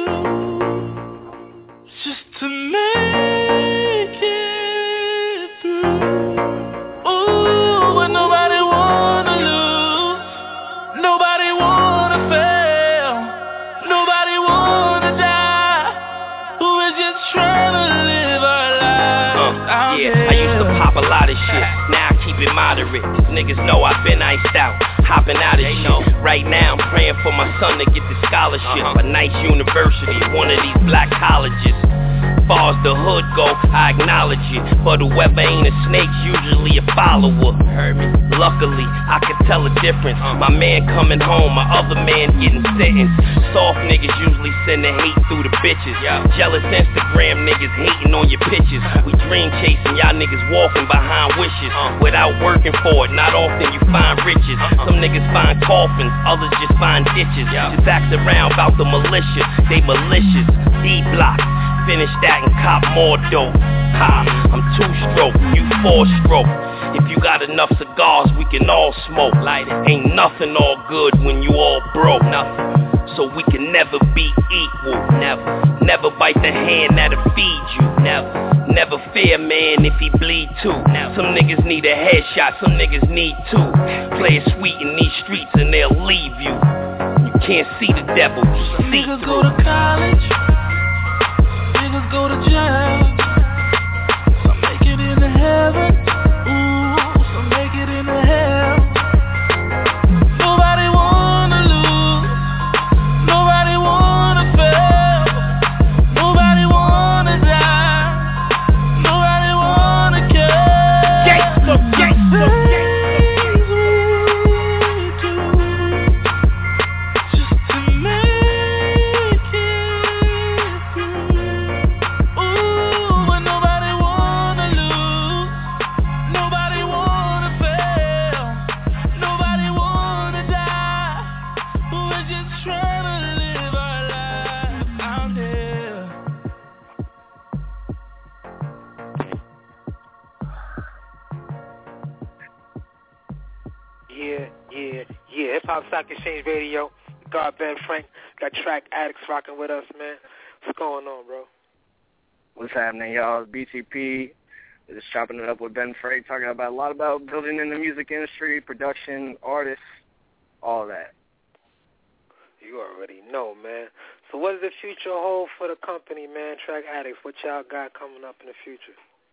just to make it through. Ooh, but nobody wanna lose. Nobody wanna fail. Nobody wanna die. Who is just trying to live our lives. Yeah, I used to pop a lot of shit. Now I keep it moderate. These niggas know I've been iced out, hopping out of shit. Right now I'm praying for my son to get the scholarship. A nice university, one of these black colleges. Far as the hood go, I acknowledge it. But whoever ain't a snake's usually a follower. Heard me? Luckily, I can tell a difference. My man coming home, my other man getting sentenced. Soft niggas usually send the hate through the bitches. Jealous Instagram niggas hating on your pictures. We dream chasing, y'all niggas walking behind wishes. Without working for it, not often you find riches. Some niggas find coffins, others just find ditches. Just ask around about the militia, they malicious. D-block. Finish that and cop more dope. Ha, I'm 2-stroke, you 4-stroke. If you got enough cigars, we can all smoke. Light it. Ain't nothing all good when you all broke. Nothing. So we can never be equal. Never bite the hand that'll feed you. Never fear man if he bleed too. Some niggas need a headshot, some niggas need two. Play it sweet in these streets and they'll leave you. You can't see the devil, you see Niggas through. go to college. Niggas go to jail. Some make it into heaven. Ooh, some make it into hell. Nobody wanna lose. Nobody wanna fail. Nobody wanna Blog Stock Exchange Radio. God Ben Frank. Got Track Addicts rocking with us, man. What's going on, bro? What's happening, y'all? It's BTP. Just chopping it up with Ben Frank, talking about a lot about building in the music industry, production, artists, all that. You already know, man. So what does the future hold for the company, man, Track Addicts? What y'all got coming up in the future?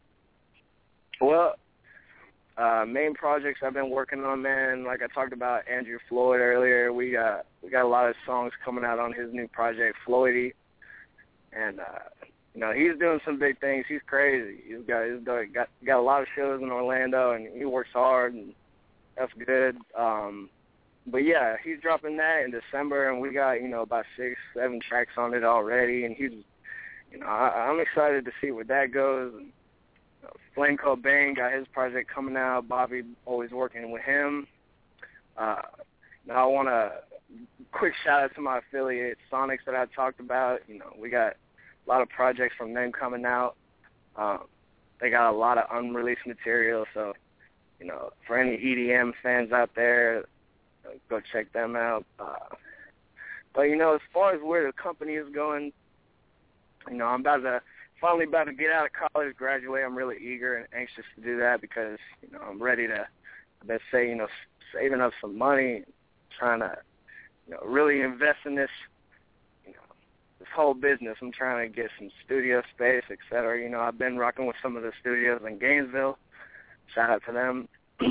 Well, main projects I've been working on, man, like I talked about Andrew Floyd earlier, we got a lot of songs coming out on his new project, Floydy. And, you know, he's doing some big things. He's crazy. He's got a lot of shows in Orlando, and he works hard, and that's good. But, yeah, he's dropping that in December, and we got, you know, about 6-7 tracks on it already. And he's, you know, I'm excited to see where that goes. And, you know, Flame Code Bang got his project coming out. Bobby always working with him. Now I want to quick shout-out to my affiliate, Sonics, that I talked about. You know, we got a lot of projects from them coming out. They got a lot of unreleased material, so, you know, for any EDM fans out there, go check them out. But, you know, as far as where the company is going, you know, I'm finally about to get out of college, graduate. I'm really eager and anxious to do that because, you know, I'm ready to, let's say, you know, saving up some money, trying to, you know, really invest in this, you know, this whole business. I'm trying to get some studio space, et cetera. You know, I've been rocking with some of the studios in Gainesville. Shout out to them.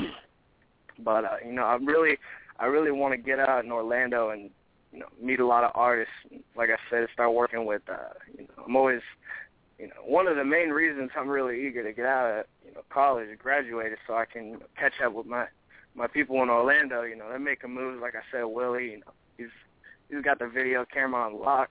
But, you know, I really want to get out in Orlando and, you know, meet a lot of artists. Like I said, start working with, you know, I'm always, you know, one of the main reasons I'm really eager to get out of, you know, college and graduate is so I can, you know, catch up with my people in Orlando. You know, they're making moves. Like I said, Willie, you know, he's got the video camera on lock.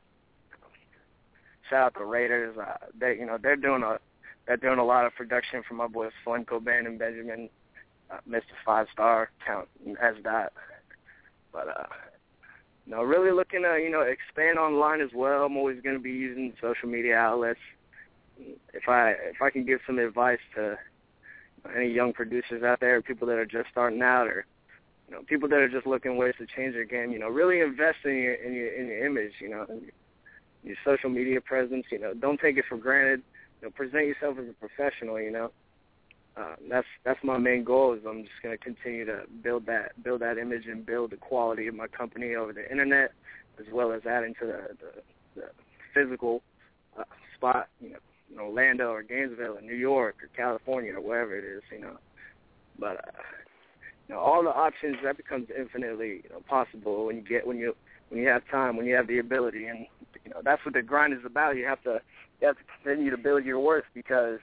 Shout out to Raiders. They, you know, they're doing a lot of production for my boys Flynn Cobain and Benjamin, Mr. 5-Star, count as that. But, you know, really looking to, you know, expand online as well. I'm always going to be using social media outlets. If I can give some advice to any young producers out there, people that are just starting out, or, you know, people that are just looking ways to change their game, you know, really invest in your image, you know, your social media presence. You know, don't take it for granted. You know, present yourself as a professional. You know, that's my main goal. Is I'm just going to continue to build that image and build the quality of my company over the internet, as well as adding to the physical spot. You know, in Orlando or Gainesville or New York or California or wherever it is. You know, but you know, all the options, that becomes infinitely, you know, possible when you have time, when you have the ability. And, you know, that's what the grind is about. You have to continue to build your worth, because,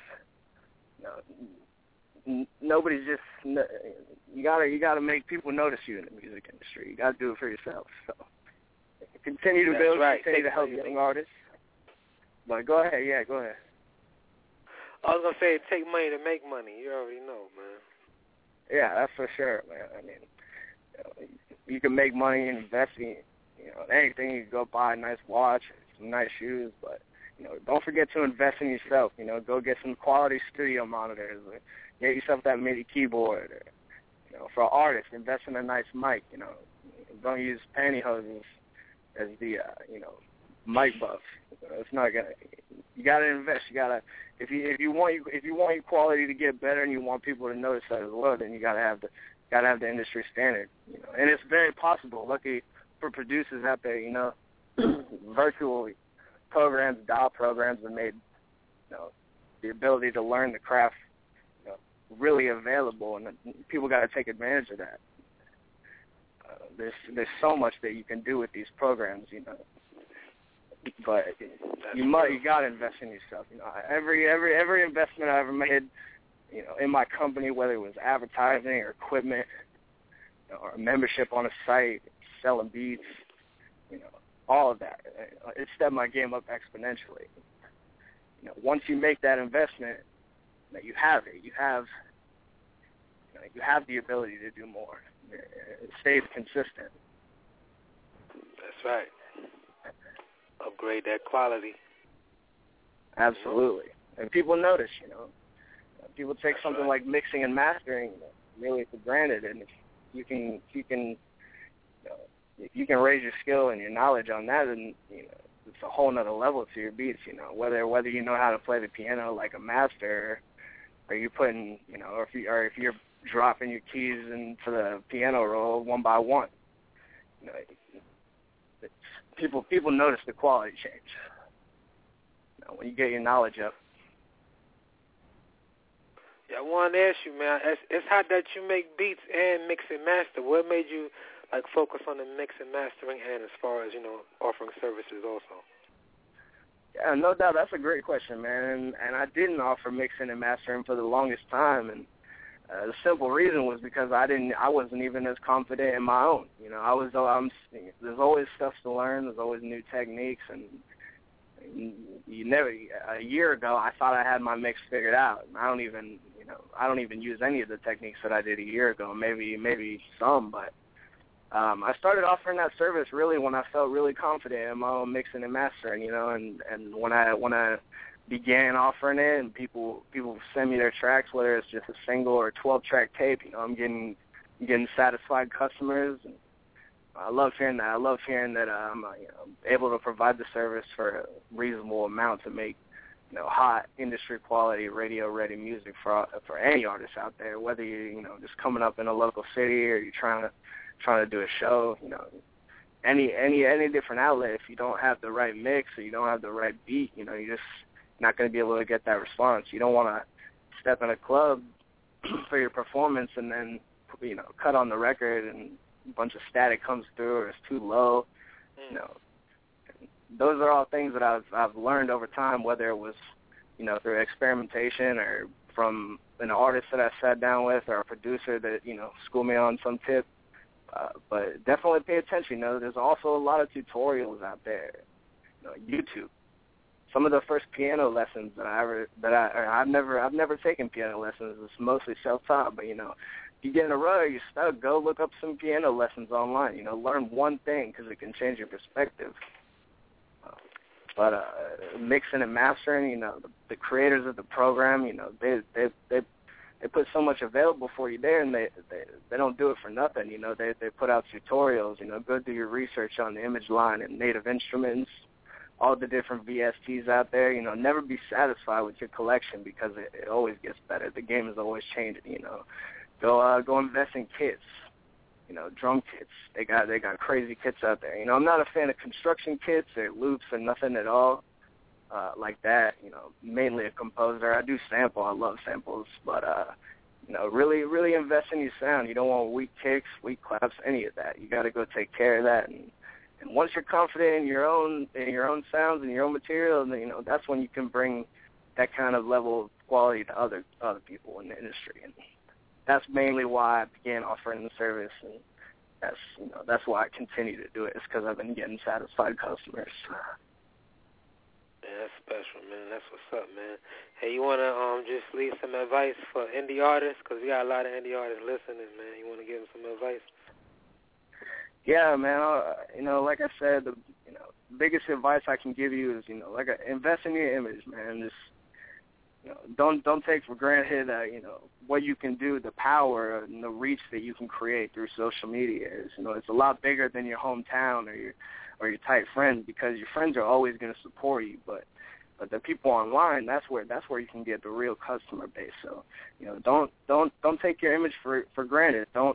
you know, nobody's just, you gotta make people notice you in the music industry. You gotta do it for yourself. So continue to build, continue to help young artists. But go ahead, go ahead. I was gonna say, it take money to make money. You already know, man. Yeah, that's for sure, man. I mean, you know, you can make money investing, you know, anything. You can go buy a nice watch, some nice shoes, but, you know, don't forget to invest in yourself. You know, go get some quality studio monitors, or get yourself that MIDI keyboard, or, you know, for artists, invest in a nice mic. You know, don't use pantyhose as the you know, mic buff. It's not gonna. You gotta invest. You gotta. If you want your quality to get better, and you want people to notice that as well, then you gotta have the industry standard. You know, and it's very possible. Lucky for producers out there, you know, virtual programs, dial programs have made, you know, the ability to learn the craft, you know, really available, and people got to take advantage of that. There's so much that you can do with these programs, you know. But you got to invest in yourself. You know, every investment I ever made, you know, in my company, whether it was advertising or equipment, you know, or a membership on a site, selling beats, you know, all of that, it stepped my game up exponentially. You know, once you make that investment, that you have it, you have the ability to do more. It stays consistent. That's right. Upgrade that quality. Absolutely. And people notice, you know. People take something like mixing and mastering really for granted, and if you can you know, if you can raise your skill and your knowledge on that, then it's a whole nother level to your beats. Whether you know how to play the piano like a master, or you putting or if you're dropping your keys into the piano roll one by one. People notice the quality change when you get your knowledge up. Yeah, I wanted to ask you, man. It's hot that you make beats and mix and master. What made you focus on the mix and mastering end as far as offering services also? Yeah, no doubt. That's a great question, man. And I didn't offer mixing and mastering for the longest time, and the simple reason was because I wasn't even as confident in my own. There's always stuff to learn. There's always new techniques, and a year ago I thought I had my mix figured out. I don't even use any of the techniques that I did a year ago. Maybe some, but I started offering that service really when I felt really confident in my own mixing and mastering. And when I began offering it, and people send me their tracks, whether it's just a single or a 12-track tape. I'm getting satisfied customers, and I love hearing that. I love hearing that I'm able to provide the service for a reasonable amount to make hot industry quality radio ready music for any artist out there. Whether you're just coming up in a local city or you're trying to do a show, any different outlet. If you don't have the right mix or you don't have the right beat, you're just not going to be able to get that response. You don't want to step in a club for your performance and then cut on the record and a bunch of static comes through or it's too low. Those are all things that I've learned over time, whether it was through experimentation or from an artist that I sat down with or a producer that schooled me on some tip. But definitely pay attention. There's also a lot of tutorials out there. YouTube. Some of the first piano lessons I've never taken piano lessons. It's mostly self-taught, but you get in a rut or you're stuck, go look up some piano lessons online. Learn one thing because it can change your perspective. But mixing and mastering, the creators of the program, they put so much available for you there, and they don't do it for nothing. They put out tutorials. Go do your research on the Image line and Native Instruments, all the different VSTs out there. Never be satisfied with your collection because it always gets better. The game is always changing. Go invest in kits. Drum kits. They got crazy kits out there. I'm not a fan of construction kits or loops or nothing at all like that. Mainly a composer. I do sample. I love samples, but really invest in your sound. You don't want weak kicks, weak claps, any of that. You got to go take care of that. And once you're confident in your own sounds and your own material, then that's when you can bring that kind of level of quality to other people in the industry. And that's mainly why I began offering the service, and that's why I continue to do it. It's because I've been getting satisfied customers. Man, that's special, man. That's what's up, man. Hey, you want to just leave some advice for indie artists? Because we got a lot of indie artists listening, man. You want to give them some advice? Yeah, man. Like I said, the biggest advice I can give you is, invest in your image, man. Just don't take for granted what you can do, the power and the reach that you can create through social media. It's a lot bigger than your hometown or your tight friends, because your friends are always going to support you, but the people online, that's where you can get the real customer base. So don't take your image for granted. Don't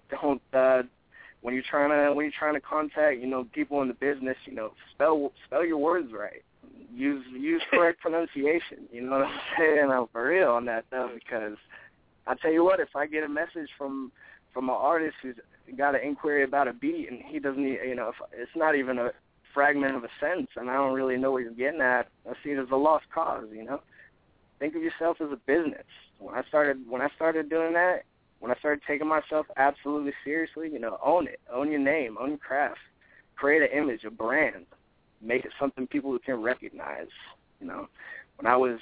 when you're trying to contact people in the business, spell your words right. Use correct pronunciation. You know what I'm saying? For real on that though, because I tell you what, if I get a message from an artist who's got an inquiry about a beat and he doesn't, if it's not even a fragment of a sentence and I don't really know what you're getting at, I see it as a lost cause. Think of yourself as a business. When I started doing that, when I started taking myself absolutely seriously, own it, own your name, own your craft, create an image, a brand. Make it something people can recognize. When I was,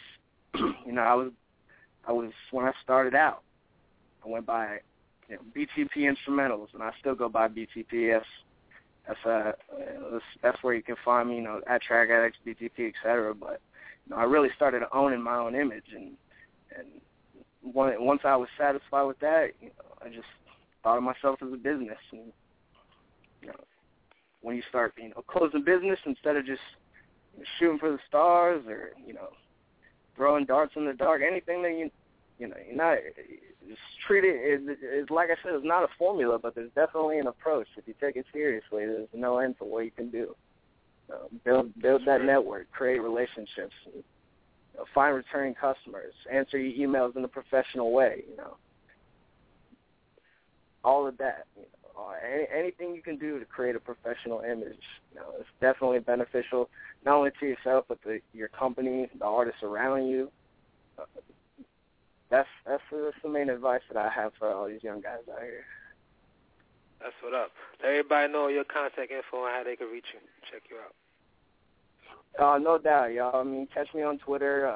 when I started out, I went by BTP Instrumentals, and I still go by BTP. That's where you can find me. At Track Addicts, BTP, etc. But I really started owning my own image, and once I was satisfied with that, I just thought of myself as a business, and when you start, closing business instead of just shooting for the stars or, throwing darts in the dark, anything that you're not, just treat it, like I said, it's not a formula, but there's definitely an approach. If you take it seriously, there's no end to what you can do. Build that network, create relationships, and, find returning customers, answer your emails in a professional way, all of that. Anything you can do to create a professional image, it's definitely beneficial, not only to yourself, but to your company, the artists around you. That's the main advice that I have for all these young guys out here. That's what up. Let everybody know your contact info and how they can reach you, check you out. No doubt, y'all. Catch me on Twitter,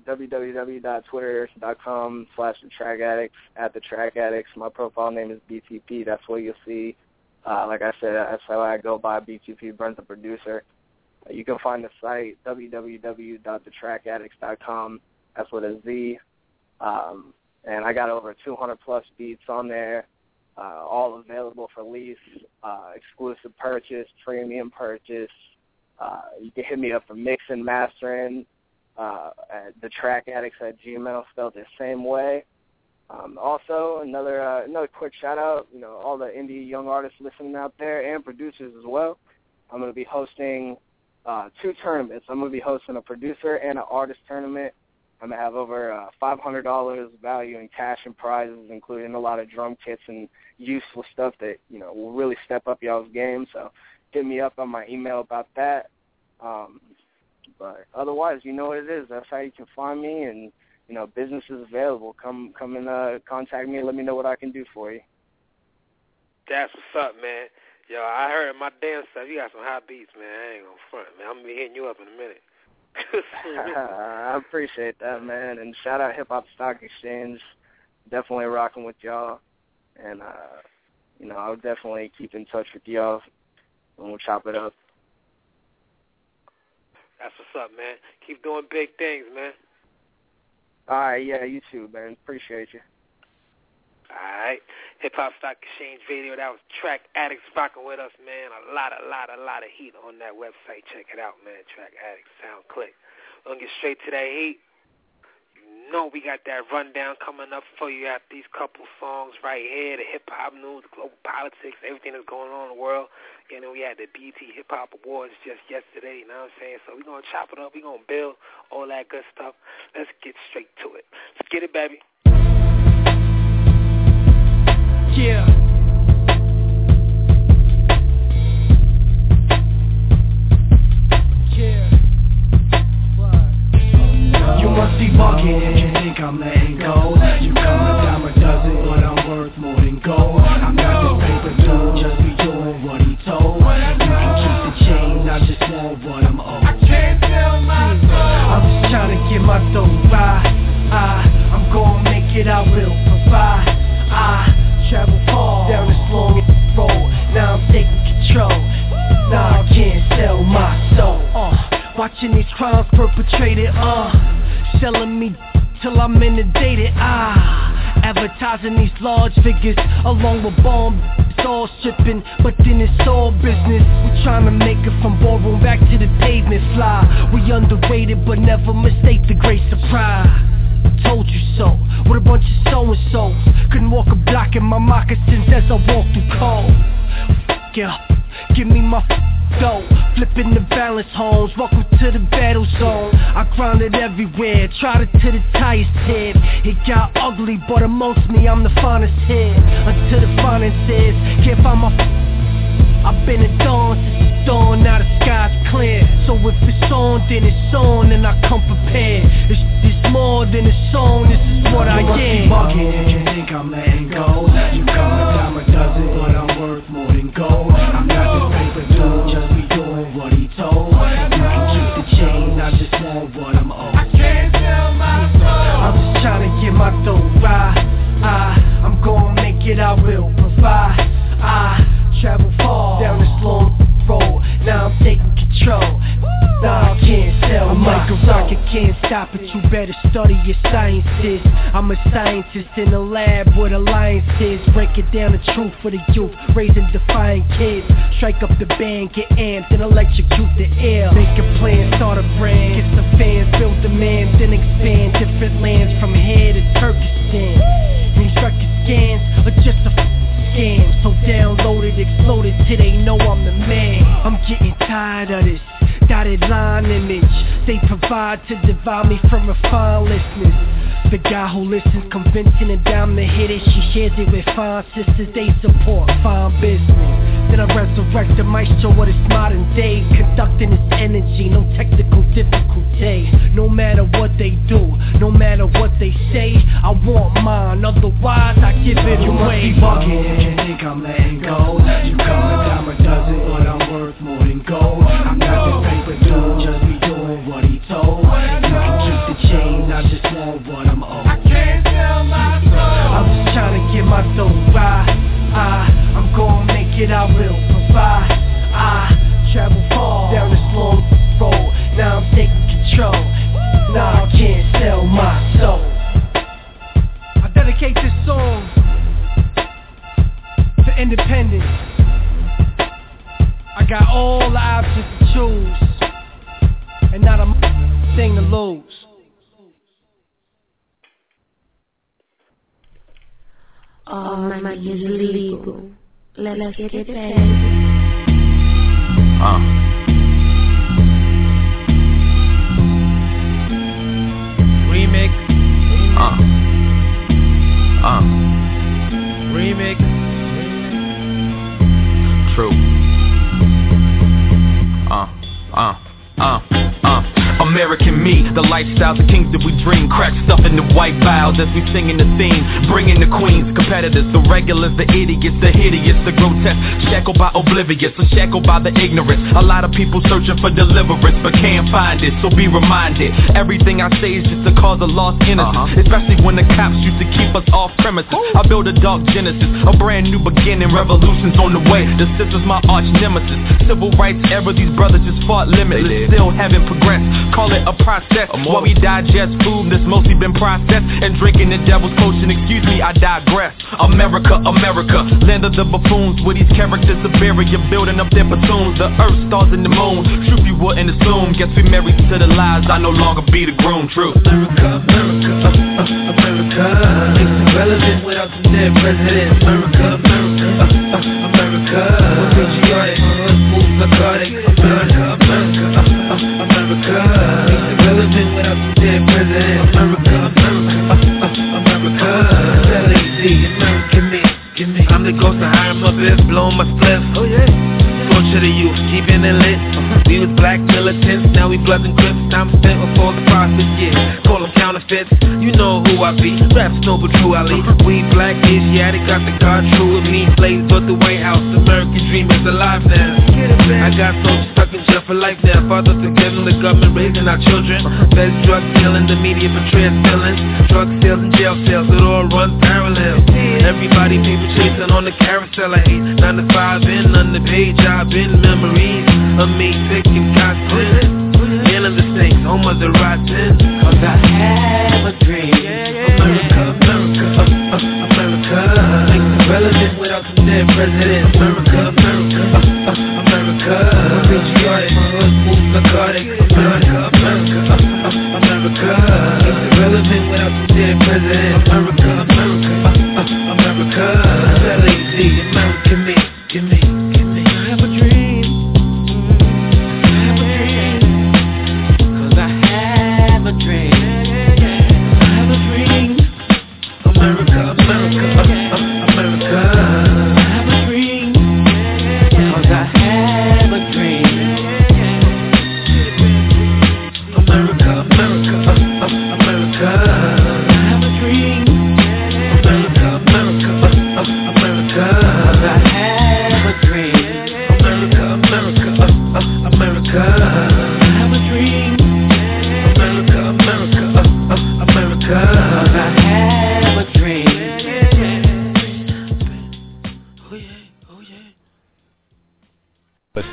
www.twitter.com/thetrackaddicts, @thetrackaddicts. My profile name is BTP. That's what you'll see. Like I said, that's how I go by, BTP, Brent the Producer. You can find the site, www.thetrackaddicts.com. That's with a Z. And I got over 200-plus beats on there, all available for lease, exclusive purchase, premium purchase. You can hit me up for mixing, mastering, at thetrackaddicts@gmail, spelled the same way. Also, another quick shout-out, all the indie young artists listening out there and producers as well. I'm going to be hosting 2 tournaments. I'm going to be hosting a producer and an artist tournament. I'm going to have over $500 value in cash and prizes, including a lot of drum kits and useful stuff that, will really step up y'all's game. So hit me up on my email about that. But otherwise, you know what it is. That's how you can find me, and, business is available. Come and contact me and let me know what I can do for you. That's what's up, man. Yo, I heard my damn stuff. You got some hot beats, man. I ain't gonna front, man. I'm gonna be hitting you up in a minute. I appreciate that, man. And shout out Hip Hop Stock Exchange. Definitely rocking with y'all. And, I'll definitely keep in touch with y'all, and we'll chop it up. That's what's up, man. Keep doing big things, man. All right, yeah, you too, man. Appreciate you. All right. Hip Hop Stock Exchange video. That was Track Addicts rocking with us, man. A lot of heat on that website. Check it out, man. Track Addicts, SoundClick. We're going to get straight to that heat. We got that rundown coming up for you after these couple songs right here. The hip-hop news, the global politics, everything that's going on in the world. We had the BET Hip Hop Awards just yesterday, you know what I'm saying? So we're going to chop it up. We're going to build all that good stuff. Let's get straight to it. Let's get it, baby. Yeah. You must be bugging if you think I'm letting go. You come a dime a dozen, but I'm worth more than gold. I'm not this paper dude, just be doing what he told. You can keep the change, I just want what I'm owed. I can't tell my soul. I'm just trying to get my dough right. I'm gonna make it, I will provide. I travel far down this long road. Now I'm taking control. Now I can't sell my soul. Watching these crimes perpetrated, selling me till I'm inundated, advertising these large figures along with bomb, it's all stripping, but then it's all business. We're trying to make it from ballroom back to the pavement, fly. We underrated, but never mistake the great surprise. Told you so, with a bunch of so-and-sos. Couldn't walk a block in my moccasins as I walk through cold. Yeah, give me my dough, flipping the balance homes. Welcome to the battle zone. I grinded everywhere, tried it to the highest tip. It got ugly, but amongst me I'm the finest here. Until the finances can't find my I've been at dawn since the dawn, now the sky's clear. So if it's on, then it's on, and I come prepared. It's more than a song, this is what I am. You must be bugging if you think I'm letting go. You come a dime a dozen, but I'm worth more than gold. I'm not this paper dude, just be doing what he told. You can keep the change, I just want what I'm owed. I can't tell my soul. I'm just trying to get my dough right. I'm gonna make it, I will provide. I travel far down this long road. Now I'm taking control. Now I can't sell my soul. Like a rocket, can't stop stop it, you better study your sciences. I'm a scientist in the lab where the lions is. Breaking down the truth for the youth, raising defiant kids. Strike up the band, get amped, and electrocute the air. Make a plan, start a brand, get some fans, build demand, then expand different lands from here to Turkestan. These record scans are just a scam, so download it, explode it till they know I'm the man. I'm getting tired of this dotted line image they provide to divide me from refined listeners. The guy who listens convincing and down the hit it. She shares it with fine sisters, they support fine business. Then I resurrect the maestro of this modern day, conducting this energy, no technical difficulty. No matter what they do, no matter what they say, I want mine, otherwise I give it away. You must be bugging, you think I'm letting go. You come a dime a dozen, but I'm worth more than gold. I'm not this paper dude, just be doing what he told. You can keep the change, I just want what I'm owed. I can't tell my soul. I'm just trying to get my dough right. I'm gonna make it, I will provide. I travel far down this long road. Now I'm taking control. Now I can't sell my soul. I dedicate this song to independence. I got all the options to choose, and not a thing to lose. All money is illegal. Let's get it paid. Remix. Remix. True. American me, the lifestyle, the kings that we dream. Crack stuff in the white vials as we sing in the theme. Bringing the queens, competitors, the regulars, the idiots, the hideous, the grotesque. Shackled by oblivious, or shackled by the ignorance. A lot of people searching for deliverance, but can't find it, so be reminded. Everything I say is just to cause a lost innocence. Especially when the cops used to keep us off premises. I build a dark genesis, a brand new beginning. Revolutions on the way, the sisters my arch nemesis. Civil rights era, these brothers just fought limitless. Still haven't progressed, call it a process. While we digest food that's mostly been processed, and drinking the devil's potion, excuse me, I digress. America, America, land of the buffoons, where these characters of barrier building up their platoons. The earth, stars, and the moon, truth you wouldn't assume. Guess we married to the lies, I no longer be the groom. True. America, America, America, makes it relevant without the dead president. America, America, America, patriotic, smooth, narcotic. America, America, America, makes it relevant without the dead president. America, America, America, LAC, American me, give me. I'm the ghost of high my best, blowing my spliff. Oh yeah. To the youth, keeping it lit. We was black militants, now we blood and crips. Time spent before the profits, yeah. Call them counterfeits, you know who I be. Rap Noble True Ali. We black Asiatic, got the God true with me. Slaves but the White House, American dream is alive now. I got soldiers stuck in jail for life now. Father forgiving the government, raising our children. Feds, drug dealing, the media betrays villains. Drug sales and jail sales, it all runs parallel. Everybody people chasing on the carousel. I hate 9 to 5 and underpaid job. In memories of me picking cotton, in the States, home of the rotten. Cause I have a dream. America, America, America, makes it relevant without the dead president. America, America, America, patriotic, smooth, narcotic. America, America, America, makes it relevant without the dead president. America, America, America, LAC, American me, give me.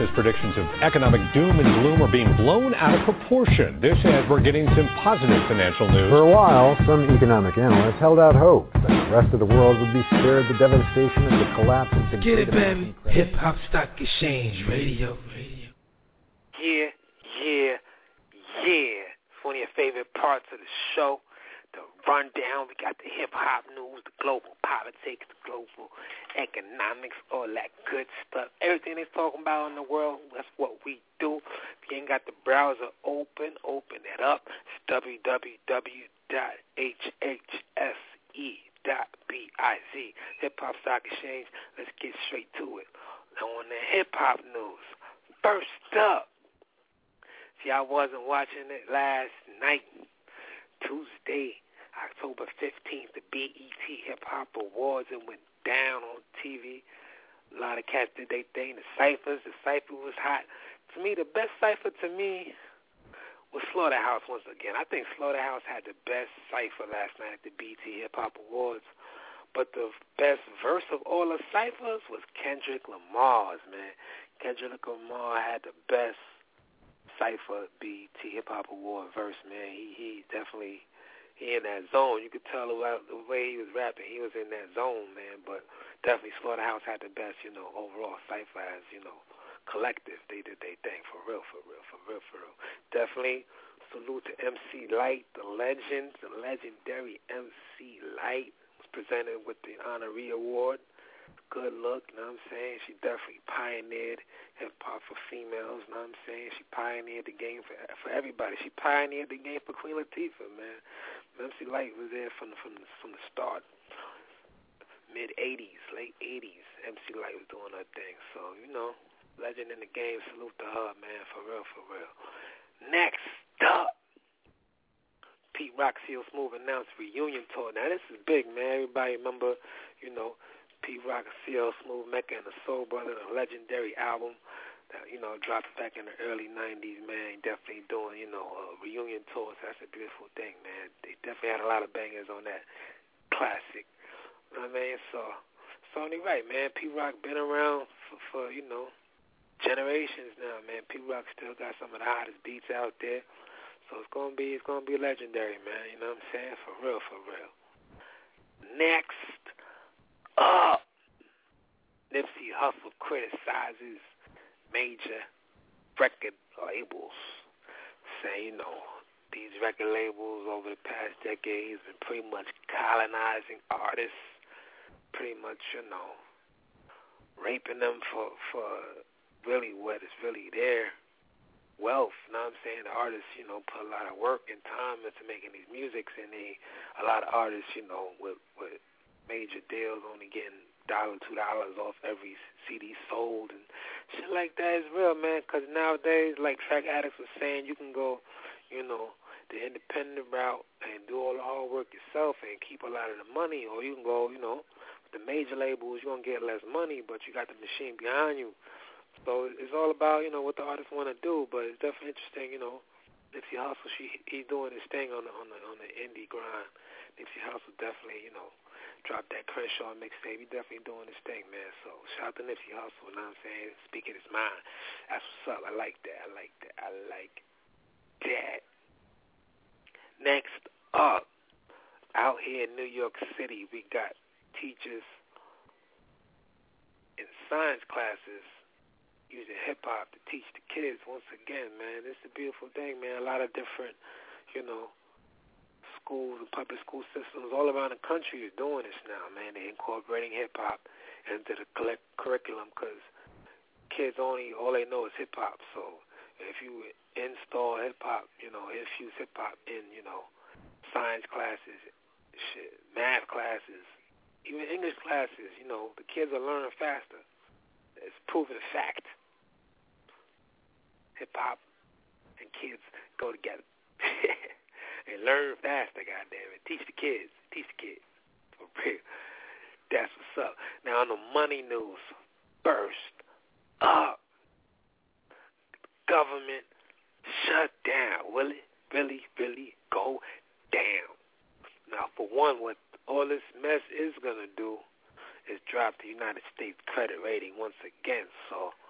says predictions of economic doom and gloom are being blown out of proportion. This as we're getting some positive financial news. For a while, some economic analysts held out hope that the rest of the world would be spared the devastation of the collapse of the Get it, baby. Hip Hop Stock Exchange Radio. Yeah. It's one of your favorite parts of the show. The rundown. We got the hip-hop news, the global politics, the global economics, all that good stuff. Everything they're talking about in the world, that's what we do. If you ain't got the browser open it up. It's www.hhse.biz. Hip-Hop Stock Exchange. Let's get straight to it. Now on the hip-hop news, first up, if y'all wasn't watching it last night, Tuesday, October 15th, the BET Hip Hop Awards, it went down on TV. A lot of cats did their thing. The cipher was hot. To me, the best cipher to me was Slaughterhouse once again. I think Slaughterhouse had the best cipher last night at the BET Hip Hop Awards. But the best verse of all the ciphers was Kendrick Lamar's, man. Kendrick Lamar had the best cipher BET Hip Hop Award verse, man. He definitely in that zone. You could tell the way he was rapping, he was in that zone, man. But definitely Slaughterhouse had the best, overall cipher as, collective. They did their thing for real. Definitely salute to MC Lyte, the legendary MC Lyte was presented with the honorary award. Good look, you know what I'm saying? She definitely pioneered hip-hop for females, you know what I'm saying? She pioneered the game for everybody. She pioneered the game for Queen Latifah, man. MC Lyte was there from the start. Mid-'80s, late 80s, MC Lyte was doing her thing. So, legend in the game, salute to her, man, for real. Next up, Pete Rock, CL Smooth announced reunion tour. Now, this is big, man. Everybody remember, Pete Rock, CL Smooth, Mecca and the Soul Brother, a legendary album that, dropped back in the early 90s, man. Definitely doing, reunion tours. That's a beautiful thing, man. They definitely had a lot of bangers on that classic. You know what I mean? So, it's only right, man. Pete Rock been around for generations now, man. Pete Rock still got some of the hottest beats out there. So it's gonna be legendary, man. You know what I'm saying? For real. Next up, Nipsey Hussle criticizes major record labels, saying, these record labels over the past decade has been pretty much colonizing artists, pretty much, raping them for really what is really their wealth. You know what I'm saying? The artists, put a lot of work and time into making these musics, and a lot of artists, with major deals only getting $1, $2 off every CD sold and shit like that is real, man, because nowadays, like Track Addicts was saying, you can go, the independent route and do all the hard work yourself and keep a lot of the money, or you can go, with the major labels, you're going to get less money, but you got the machine behind you. So it's all about, what the artists want to do, but it's definitely interesting, Nipsey Hussle, he's doing his thing on the indie grind. Nipsey Hussle definitely, dropped that Crenshaw mixtape. He definitely doing his thing, man. So shout out to Nipsey Hussle, you know what I'm saying? Speaking his mind. That's what's up. I like that. Next up, out here in New York City, we got teachers in science classes using hip-hop to teach the kids once again, man. This is a beautiful thing, man. A lot of different, schools and public school systems all around the country is doing this now, man. They're incorporating hip-hop into the curriculum because kids all they know is hip-hop. So if you install hip-hop, infuse hip-hop in, science classes, math classes, even English classes, the kids are learning faster. It's proven fact. Hip-hop and kids go together. And learn faster, goddammit. Teach the kids. For real. That's what's up. Now on the money news, first up, government shut down. Will it really go down? Now for one, what all this mess is going to do is drop the United States credit rating once again. So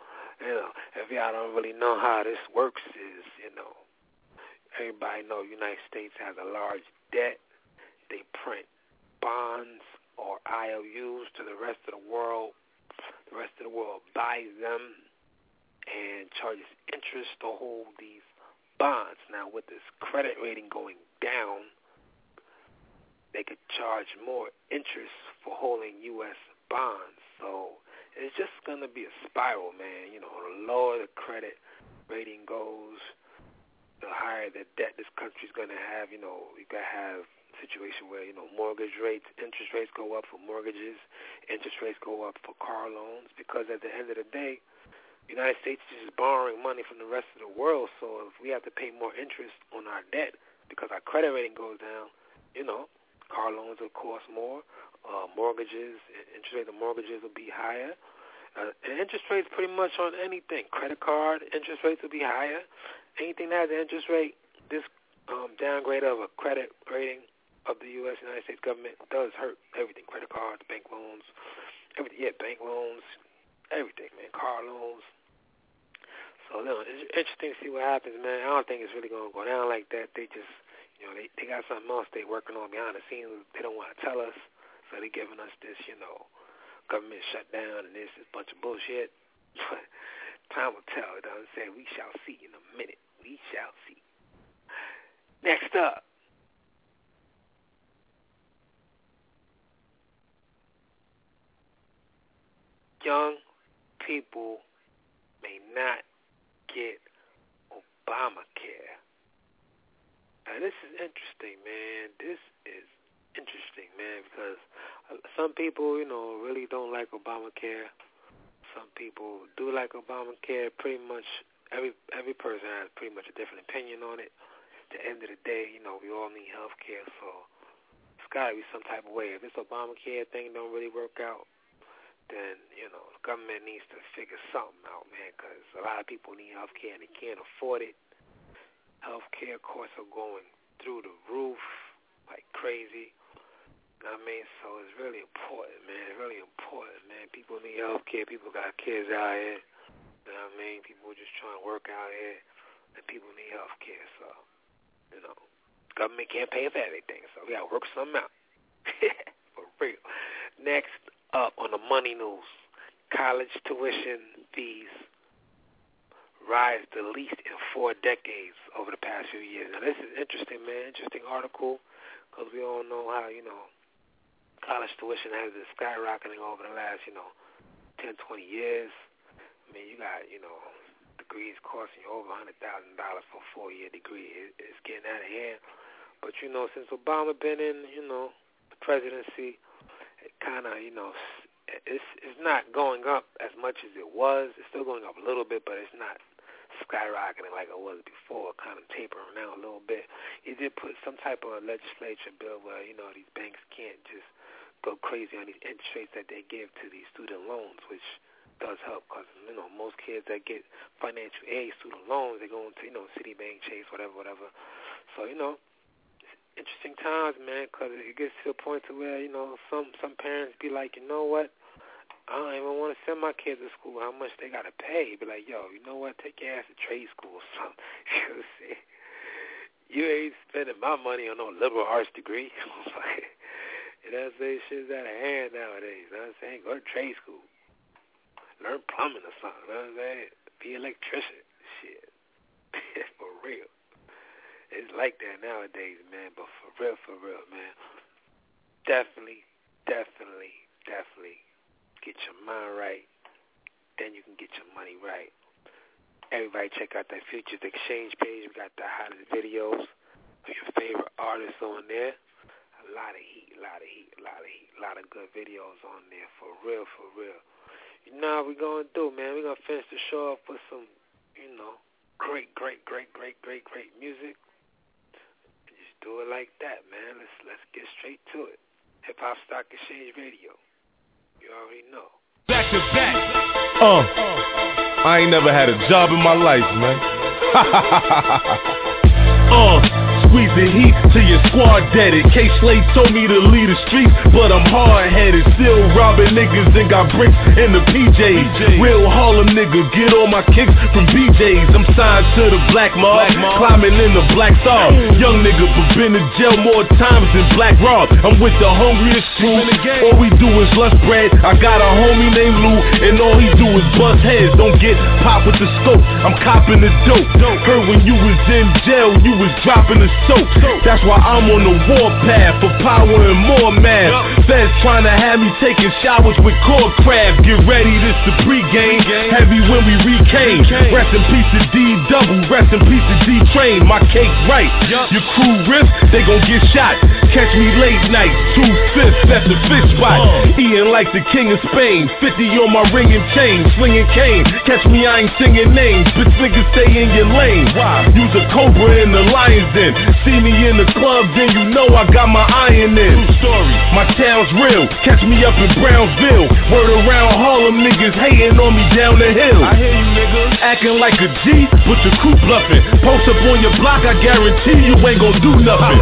if y'all don't really know how this works is, everybody know United States has a large debt. They print bonds or IOUs to the rest of the world. The rest of the world buys them and charges interest to hold these bonds. Now, with this credit rating going down, they could charge more interest for holding U.S. bonds. So it's just going to be a spiral, man. The lower the credit rating goes, the higher the debt this country's going to have. You got to have a situation where, mortgage rates, interest rates go up for mortgages, interest rates go up for car loans, because at the end of the day, the United States is just borrowing money from the rest of the world. So if we have to pay more interest on our debt because our credit rating goes down, car loans will cost more, mortgages, interest rate of mortgages will be higher. And interest rates pretty much on anything. Credit card, interest rates will be higher. Anything that has an interest rate, this downgrade of a credit rating of the U.S. United States government does hurt everything. Credit cards, bank loans, everything. Yeah, bank loans, everything, man. Car loans. So, it's interesting to see what happens, man. I don't think it's really going to go down like that. They just, they got something else they working on behind the scenes. They don't want to tell us. So they're giving us this, government shutdown and this bunch of bullshit. Time will tell. You know what I'm saying? We shall see in a minute. We shall see. Next up. Young people may not get Obamacare. Now, this is interesting, man. This is interesting, man, because some people, really don't like Obamacare. Some people do like Obamacare. Pretty much every person has pretty much a different opinion on it. At the end of the day, we all need health care, so it's got to be some type of way. If this Obamacare thing don't really work out, then, the government needs to figure something out, man, because a lot of people need health care and they can't afford it. Health care costs are going through the roof like crazy. You know what I mean? So it's really important, man. It's really important, man. People need health care. People got kids out here. You know what I mean? People just trying to work out here, and people need health care. So, government can't pay for everything, so we got to work something out. For real. Next up on the money news, college tuition fees rise the least in 4 decades over the past few years. Now, this is interesting, man. Interesting article, because we all know how, college tuition has been skyrocketing over the last, 10, 20 years. I mean, you got, degrees costing you over $100,000 for a 4-year degree. It's getting out of hand. But, since Obama been in, the presidency, it kind of, it's not going up as much as it was. It's still going up a little bit, but it's not skyrocketing like it was before, kind of tapering down a little bit. He did put some type of legislature bill where, these banks can't just go crazy on these interest rates that they give to these student loans, which does help because, most kids that get financial aid student loans, they go into, Citibank, Chase, whatever. So, interesting times, man, because it gets to a point to where, some parents be like, you know what, I don't even want to send my kids to school. How much they got to pay? Be like, yo, you know what, take your ass to trade school or something. You know what I'm saying? You ain't spending my money on no liberal arts degree. You know what I'm saying? Shit's out of hand nowadays. You know what I'm saying? Go to trade school. Learn plumbing or something. You know what I'm saying? Be an electrician. Shit. For real. It's like that nowadays, man. But for real, man. Definitely get your mind right. Then you can get your money right. Everybody check out that Futures Exchange page. We got the hottest videos of your favorite artists on there. A lot of heat, a lot of good videos on there. For real. You know how we going to do, man. We're going to finish the show off with some, great music. Just do it like that, man. Let's get straight to it. Hip Hop Stock Exchange Radio. You already know. Back to back. I ain't never had a job in my life, man. Squeeze the heat till your squad deaded. K-Slade told me to leave the streets, but I'm hard-headed. Still robbing niggas and got bricks in the PJs. Real Harlem nigga, get all my kicks from BJs. I'm signed to the Black Mob, climbing in the Black Star. Young nigga, but been to jail more times than Black Rob. I'm with the hungriest crew, all we do is lust bread. I got a homie named Lou, and all he do is bust heads. Don't get popped with the scope, I'm copping the dope. Heard when you was in jail, you was dropping the soap. That's why I'm on the warpath for power and more math. Feds trying to have me taking showers with cord crab. Get ready, this the pregame. Heavy when we recame. Rest in peace to D-Double, rest in peace to D-Train. My cake's right, your crew riff, they gon' get shot. Catch me late night, 2/5 at the fish spot. Eating like the king of Spain, 50 on my ring and chain, slinging cane. Catch me, I ain't singing names, bitch niggas stay in your lane. Use a Cobra in the Lions Den. See me in the club, then you know I got my iron in. My town's real, catch me up in Brownsville. Word around Harlem, niggas hating on me down the hill. I hear you niggas acting like a G, but your crew bluffing. Post up on your block, I guarantee you ain't gon' do nothing.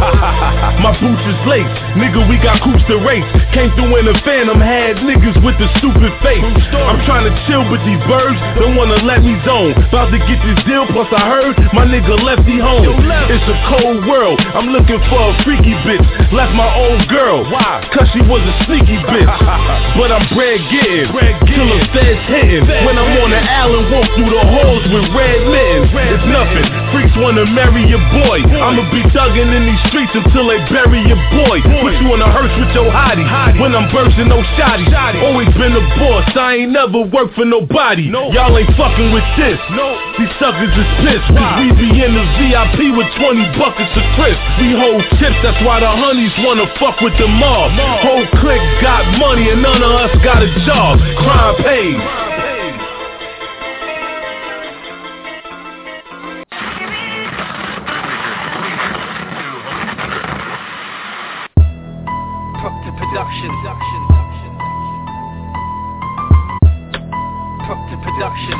My boots is lace, nigga, we got coops to race. Came through in a Phantom, had niggas with the stupid face. I'm trying to chill with these birds, don't wanna let me zone. About to get this deal, plus I heard my nigga left me home. It's a cold world, I'm looking for a freaky bitch. Left my old girl, why? Cause she was a sneaky bitch. But I'm bread getting, till the feds hitting. When I'm on the island, walk through the halls with red mittens. It's nothing, freaks wanna marry your boy. I'ma be thugging in these streets until they bury your boy. Put you in a hearse with your hottie, when I'm bursting no shotty. Always been a boss, I ain't never worked for nobody. Y'all ain't fucking with this, these suckers is pissed. Cause we be in the VIP with 20 buckets of crisp. We hold tips, that's why the honeys wanna fuck with the mob. Whole clique got money and none of us got a job. Crime paid. Proctor Production. Proctor Production.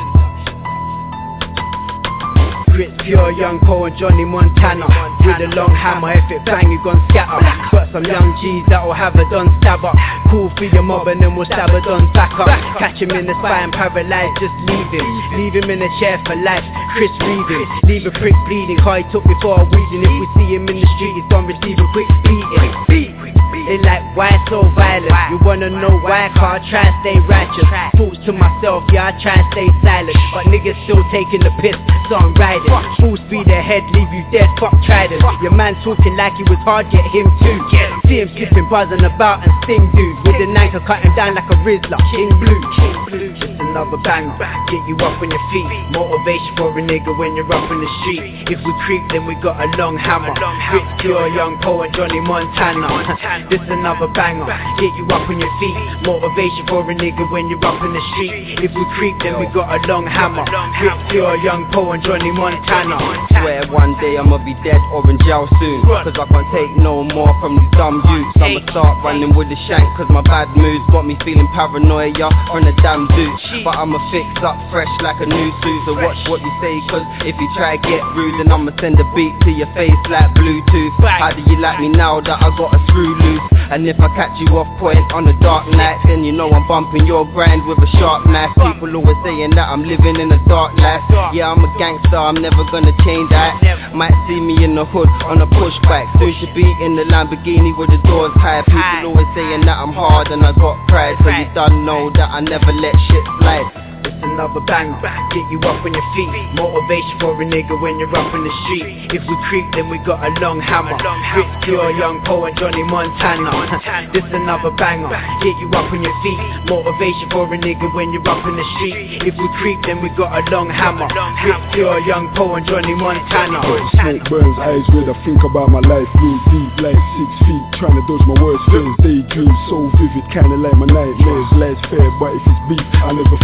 Grit pure, young Paul and Johnny Montana. With a long hammer, if it bang you gon' scatter. Got some young G's that'll have a done stab up. Cool for your mob and then we'll stab a done back up. Catch him in the spine, paralyzed, just leave him. Leave him in a chair for life, Chris Reading. Leave a prick bleeding, how he took me for a weeding. If we see him in the street, he's gon' receive a quick beating. They like, why so violent? You wanna know why? Cause I try and stay righteous. Thoughts to myself, yeah, I try and stay silent. But niggas still taking the piss, so I'm riding. Full speed ahead, leave you dead, fuck trident. Your man talking like he was hard, get him too. See him skipping, buzzing about and sting dudes. With the knife, I cut him down like a Rizzler. King Blue, just another bang, get you up on your feet. Motivation for a nigga when you're up in the street. If we creep, then we got a long hammer. Grit pure, young Paul and Johnny Montana. This another banger, get you up on your feet. Motivation for a nigga when you're up in the street. If we creep, then we got a long hammer. Grit pure, young Paul and Johnny Montana. Swear one day I'ma be dead or in jail soon. Cause I can't take no more from these dumb youths. I'ma start running with the shank cause my bad moods got me feeling paranoia on the damn dude. But I'ma fix up fresh like a new suit. So watch what you say cause if you try get rude then I'ma send a beat to your face like Bluetooth. How do you like me now that I got a screw loose? And if I catch you off point on a dark night, then you know I'm bumping your grind with a sharp knife. People always saying that I'm living in a dark life. Yeah, I'm a gangster, I'm never gonna change that. Might see me in the hood on a pushback. Soon to be in the Lamborghini with the doors high. People always saying that I'm hard and I got pride. So you done know that I never let shit slide. It's another bang, get you up on your feet. Motivation for a nigga when you're up in the street. If we creep, then we got a long hammer. Grit pure, young Paul and Johnny Montana. This another banger, get you up on your feet. Motivation for a nigga when you're up in the street. If we creep, then we got a long hammer. Grit pure, young Paul and Johnny Montana. Smoke burns eyes when I think about my life. Blue deep like 6 feet, trying to dodge my worst fears. Daydreams so vivid, kinda like my nightmares. Life's fair, but if it's beef, I never fight fair.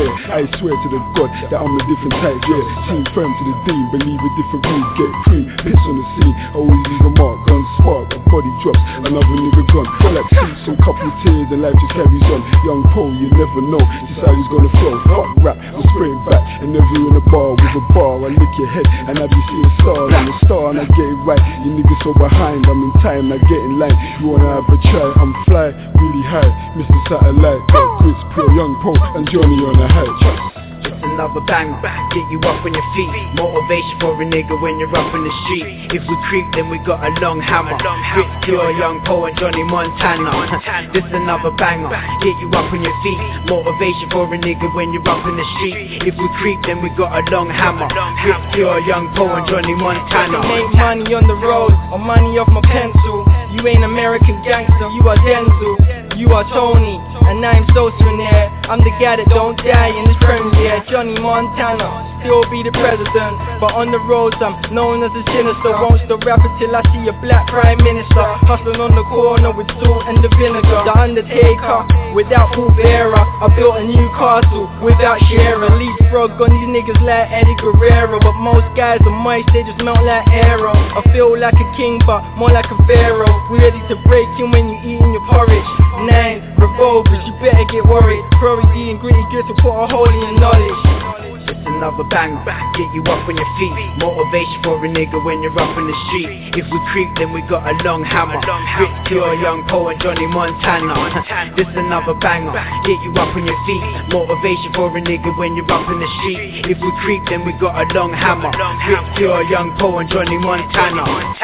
yeah. I swear to the God that I'm a different type, yeah. Team firm to the dean, believe a different breed, get cream, piss on the scene. Always leave a mark, gun spark, a body drops, another nigga gone. Like seats, some couple tears, and life just carries on. Young Paul, you never know just how he's gonna flow. Fuck rap, I'm spraying back, and never in a bar with a bar. I lick your head, and I be seeing stars. I'm a star, and I get it right. You niggas so behind, I'm in time, I get in line. You wanna have a try, I'm fly, really high, Mr. Satellite. Chris, pure Young Paul, and Johnny on the high. Just another bang, get you up on your feet. Motivation for a nigga when you're up in the street. If we creep, then we got a long hammer. Rip, pure Young Paul and Johnny Montana. This another banger, get you up on your feet. Motivation for a nigga when you're up in the street. If we creep, then we got a long hammer. Rip, pure Young Paul and Johnny Montana. Make money on the road, or money off my pencil. You ain't American gangster, you are Denzel. You are Tony, and I'm so near. I'm the guy that don't die in this premiere. Johnny Montana, still be the president, but on the roads I'm known as a sinister. Won't stop rapping till I see a black prime minister. Hustling on the corner with salt and the vinegar. The Undertaker, without Paul Bearer. I built a new castle without sharing. Leapfrog on these niggas like Eddie Guerrero, but most guys on mice, they just melt like arrow. I feel like a king, but more like a pharaoh. We ready to break in when you eating your porridge. 9 revolvers, you better get worried. Probably D and gritty grit to put a hole in your knowledge. Just another bang, get you up on your feet. Motivation for a nigga when you're up in the street. If we creep, then we got a long hammer. Rip, pure Young Paul and Johnny Montana. This another banger, get you up on your feet. Motivation for a nigga when you're up in the street. If we creep, then we got a long hammer. Rip, pure Young Paul and Johnny Montana.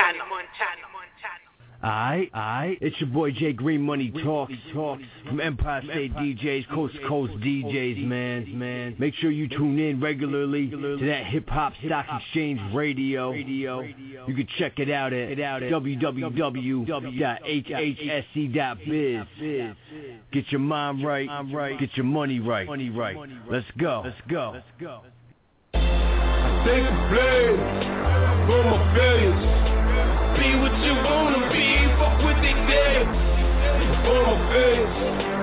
Aight, it's your boy Jay Green Money Talks from Empire State DJs, Coast to Coast DJs, man. Make sure you tune in regularly to that Hip Hop Stock Exchange Radio. You can check it out at www.hhsc.biz. Get your mind right, get your money right. Let's go. I take a blade for my failures. Be what you wanna be, fuck what they say. For my face,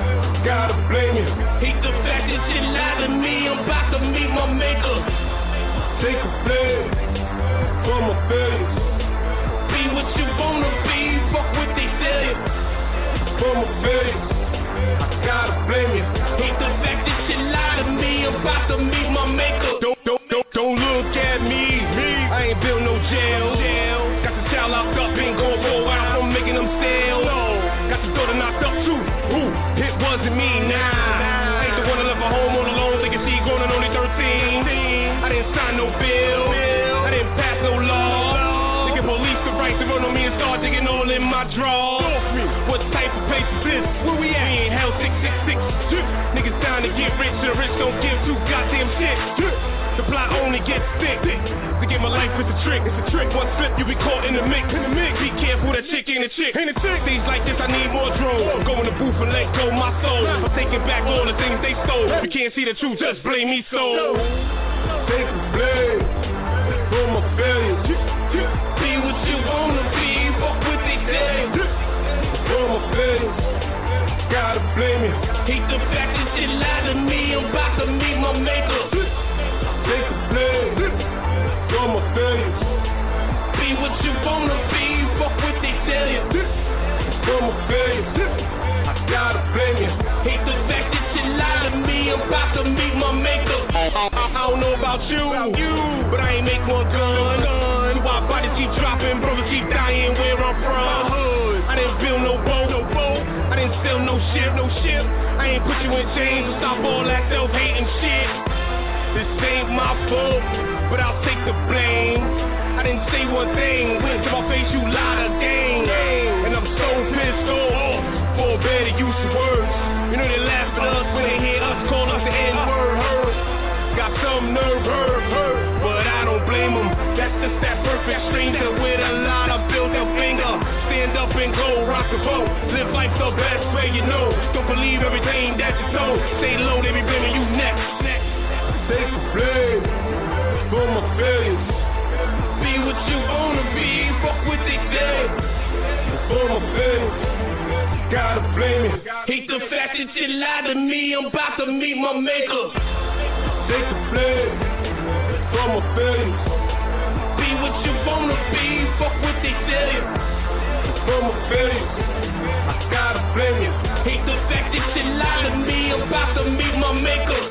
gotta blame you. Hate the fact that you lied to me, I'm about to meet my maker. Take a blame for my failures. Be what you wanna be, fuck what they say. For my face, I gotta blame you. Hate the fact that you lied to me, I'm about to meet my maker. Don't look at me, I ain't built no jail. Got the child locked up, ain't going for a while from making them sell. Got your daughter knocked up too, it wasn't me, nah. I ain't the one that left her home all alone, thinking she grown and only 13. I didn't sign no bill, I didn't pass no law. Nigga police the right to run on me and start digging all in my drawers. What type of place is this? Where we at? We in hell 666. Niggas down to get rich, the rich don't give two goddamn shit. The plot only gets sick. To get my life is a trick. It's a trick. One slip, you be caught in the mix. Be careful, that chick ain't a chick. Days like this, I need more drones. Go in the booth and let go my soul. I'm taking back all the things they stole. You can't see the truth, just blame me so. Take a blame for my failures. Be what you wanna be, fuck what they say. For my failures, gotta blame you. Hate the fact that you lied to me, I'm about to meet my maker. Take a blame for my failures. Be what you wanna be, fuck what they tell you. For my failures, I gotta blame you. Hate the fact that you lied to me, I'm about to meet my maker. I don't know about you, but I ain't make one gun. Why bodies keep dropping, brothers keep dying where I'm from. I didn't build no boat, I didn't steal no ship. I ain't put you in chains to stop all that self-hating shit. This ain't my fault, but I'll take the blame. I didn't say one thing, went to my face, you lied again. And I'm so pissed off, for better use of words. You know they laugh at us when they hear us call us the N-word. Got some nerve hurt, but I don't blame them. That's just that perfect stranger with a lot of built-up finger. Stand up and go, rock the boat. Live life the best way you know. Don't believe everything that you told. Stay low, they be blaming you next. Take a blame for my failures. Be what you wanna be, fuck what they say. For my failures, gotta blame it. Hate the fact that you lied to me, I'm about to meet my maker. Take the blame from my failures. Be what you wanna be, fuck what they tell you. From my failures, I gotta blame you. Hate the fact that you lied to me, I'm about to meet my maker.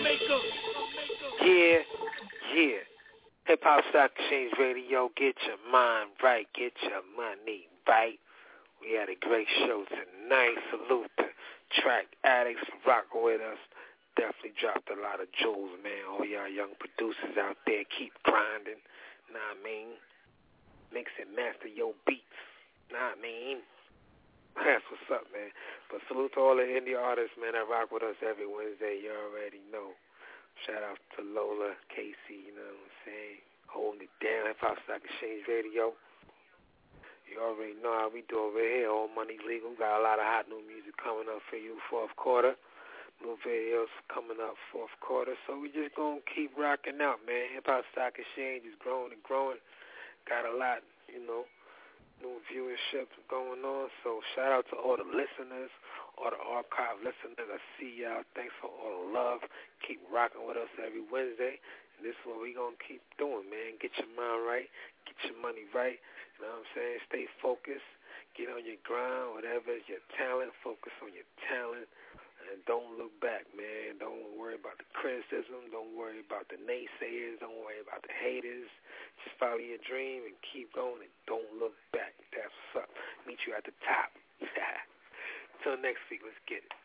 Yeah. Hip Hop Stock Exchange Radio, get your mind right, get your money right. We had a great show tonight. Salute to Track Addicts for rocking with us. Definitely dropped a lot of jewels, man. All y'all young producers out there, keep grinding. Know what I mean? Mix and master your beats. Know what I mean? That's what's up, man. But salute to all the indie artists, man, that rock with us every Wednesday. You already know. Shout out to Lola, Casey, you know what I'm saying? Holding it down, Hip Hop Stock Exchange Radio. You already know how we do over here. All money legal. Got a lot of hot new music coming up for you, fourth quarter. New videos coming up fourth quarter. So we just going to keep rocking out, man. Hip Hop Stock Exchange is growing and growing. Got a lot, you know, new viewership going on. So shout out to all the listeners, all the archive listeners. I see y'all. Thanks for all the love. Keep rocking with us every Wednesday. And this is what we going to keep doing, man. Get your mind right. Get your money right. You know what I'm saying? Stay focused. Get on your grind. Whatever is your talent, focus on your talent. And don't look back, man. Don't worry about the criticism. Don't worry about the naysayers. Don't worry about the haters. Just follow your dream and keep going and don't look back. That's what's up. Meet you at the top. Till next week, let's get it.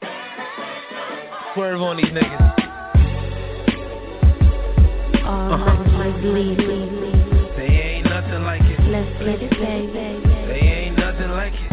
Swerve on these niggas. Like bleed. They ain't nothing like it. Let's get it, baby. They ain't nothing like it.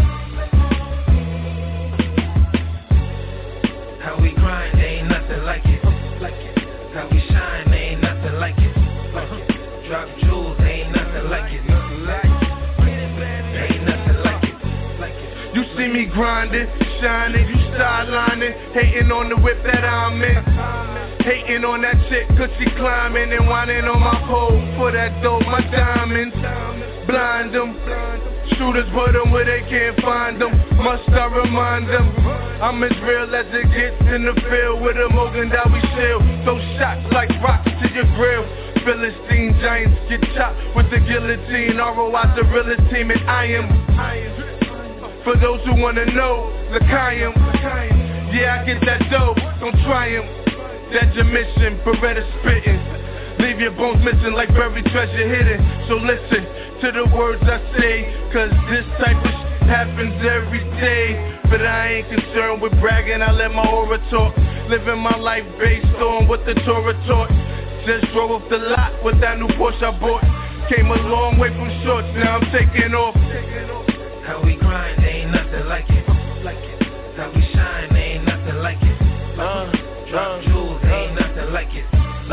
How we grind, they ain't nothing like it. How we shine, they ain't nothing like it. Drop jewels, they ain't nothing like it. They ain't nothing like it. You see me grinding, shining, you sidelining, hating on the whip that I'm in. Hating on that chick cause she climbing and whining on my pole for that dope, my diamonds. Blind them, shooters put them where they can't find them. Must I remind them, I'm as real as it gets in the field with a Mogan Dowie shield. Those shots like rocks to your grill. Philistine giants get chopped with the guillotine. ROI the realest team and I am. For those who wanna know, L'Chaim. Yeah, I get that dough, don't try him. That's your mission, Beretta spittin'. Leave your bones missing like buried treasure hidden. So listen to the words I say, cause this type of shit happens every day. But I ain't concerned with bragging, I let my aura talk. Living my life based on what the Torah taught. Just drove off the lot with that new Porsche I bought. Came a long way from shorts, now I'm taking off. How we grind, they ain't nothing like it. How we shine, they ain't nothing like it. Drop jewels, they ain't nothing like it.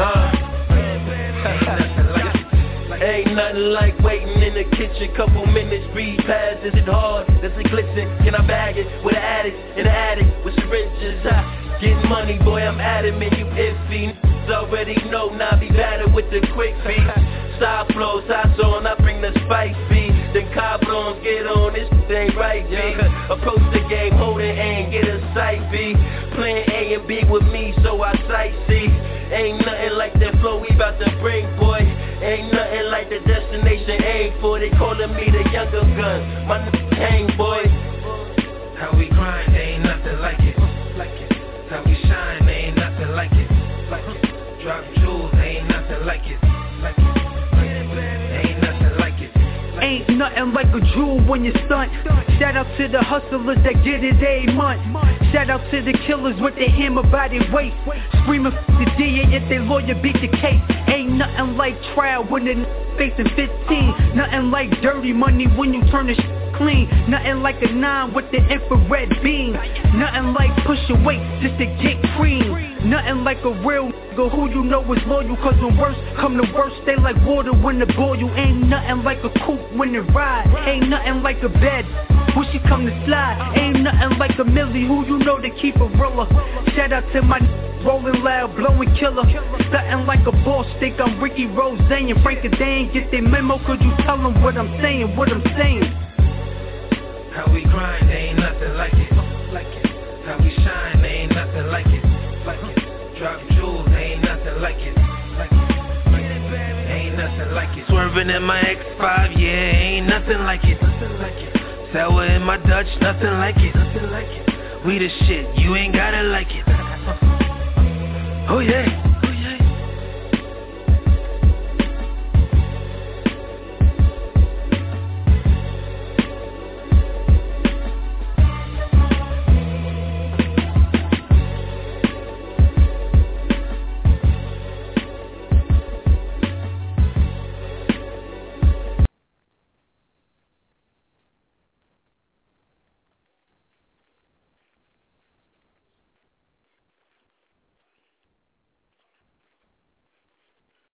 Ain't nothing like waiting in the kitchen, couple minutes, breathe past. Is it hard? Does it glisten? Can I bag it with an addict in the attic with syringes? Getting money, boy, I'm adamant, you iffy. Already know, now be battered with the quick beat. Side flows, hot zone, I bring the spice beat. Then cabrons get on, this ain't right, B. Approach the game, hold it aim, get a sight, B. Playing A and B with me, so I sight see. Ain't nothing like that flow we bout to bring, boy. Ain't nothing like the destination aim for. They calling me the younger gun, my hang, boy. How we grind, they ain't nothing like it. How we shine, they ain't nothing like it. Drop jewels, they ain't nothing like it. Ain't nothing like it. Ain't nothing like a jewel when you stunt. Shout out to the hustlers that get it a month. Shout out to the killers with their hammer by their waist. Screaming f the DA if their lawyer beat the case. Ain't nothing like trial when the facing 15. Nothing like dirty money when you turn the clean. Nothing like a 9 with the infrared beam. Nothing like pushing weight just to get cream. Nothing like a real nigga who you know is loyal. Cause when worst come to worst, they like water when the boil. Ain't nothing like a coupe when it ride. Ain't nothing like a bed when she come to slide. Ain't nothing like a Millie who you know to keep a roller. Shout out to my rolling loud, blowing killer. Something like a boss, think I'm Ricky Rose and Frank and they ain't get their memo. Could you tell them what I'm saying, what I'm saying? How we grind, they ain't nothing like it. How we shine, they ain't nothing like it. Drop jewels, they ain't nothing Swerving in my X5, yeah, ain't nothing like it. Sour in my Dutch, nothing like it. We the shit, you ain't gotta like it. Oh yeah.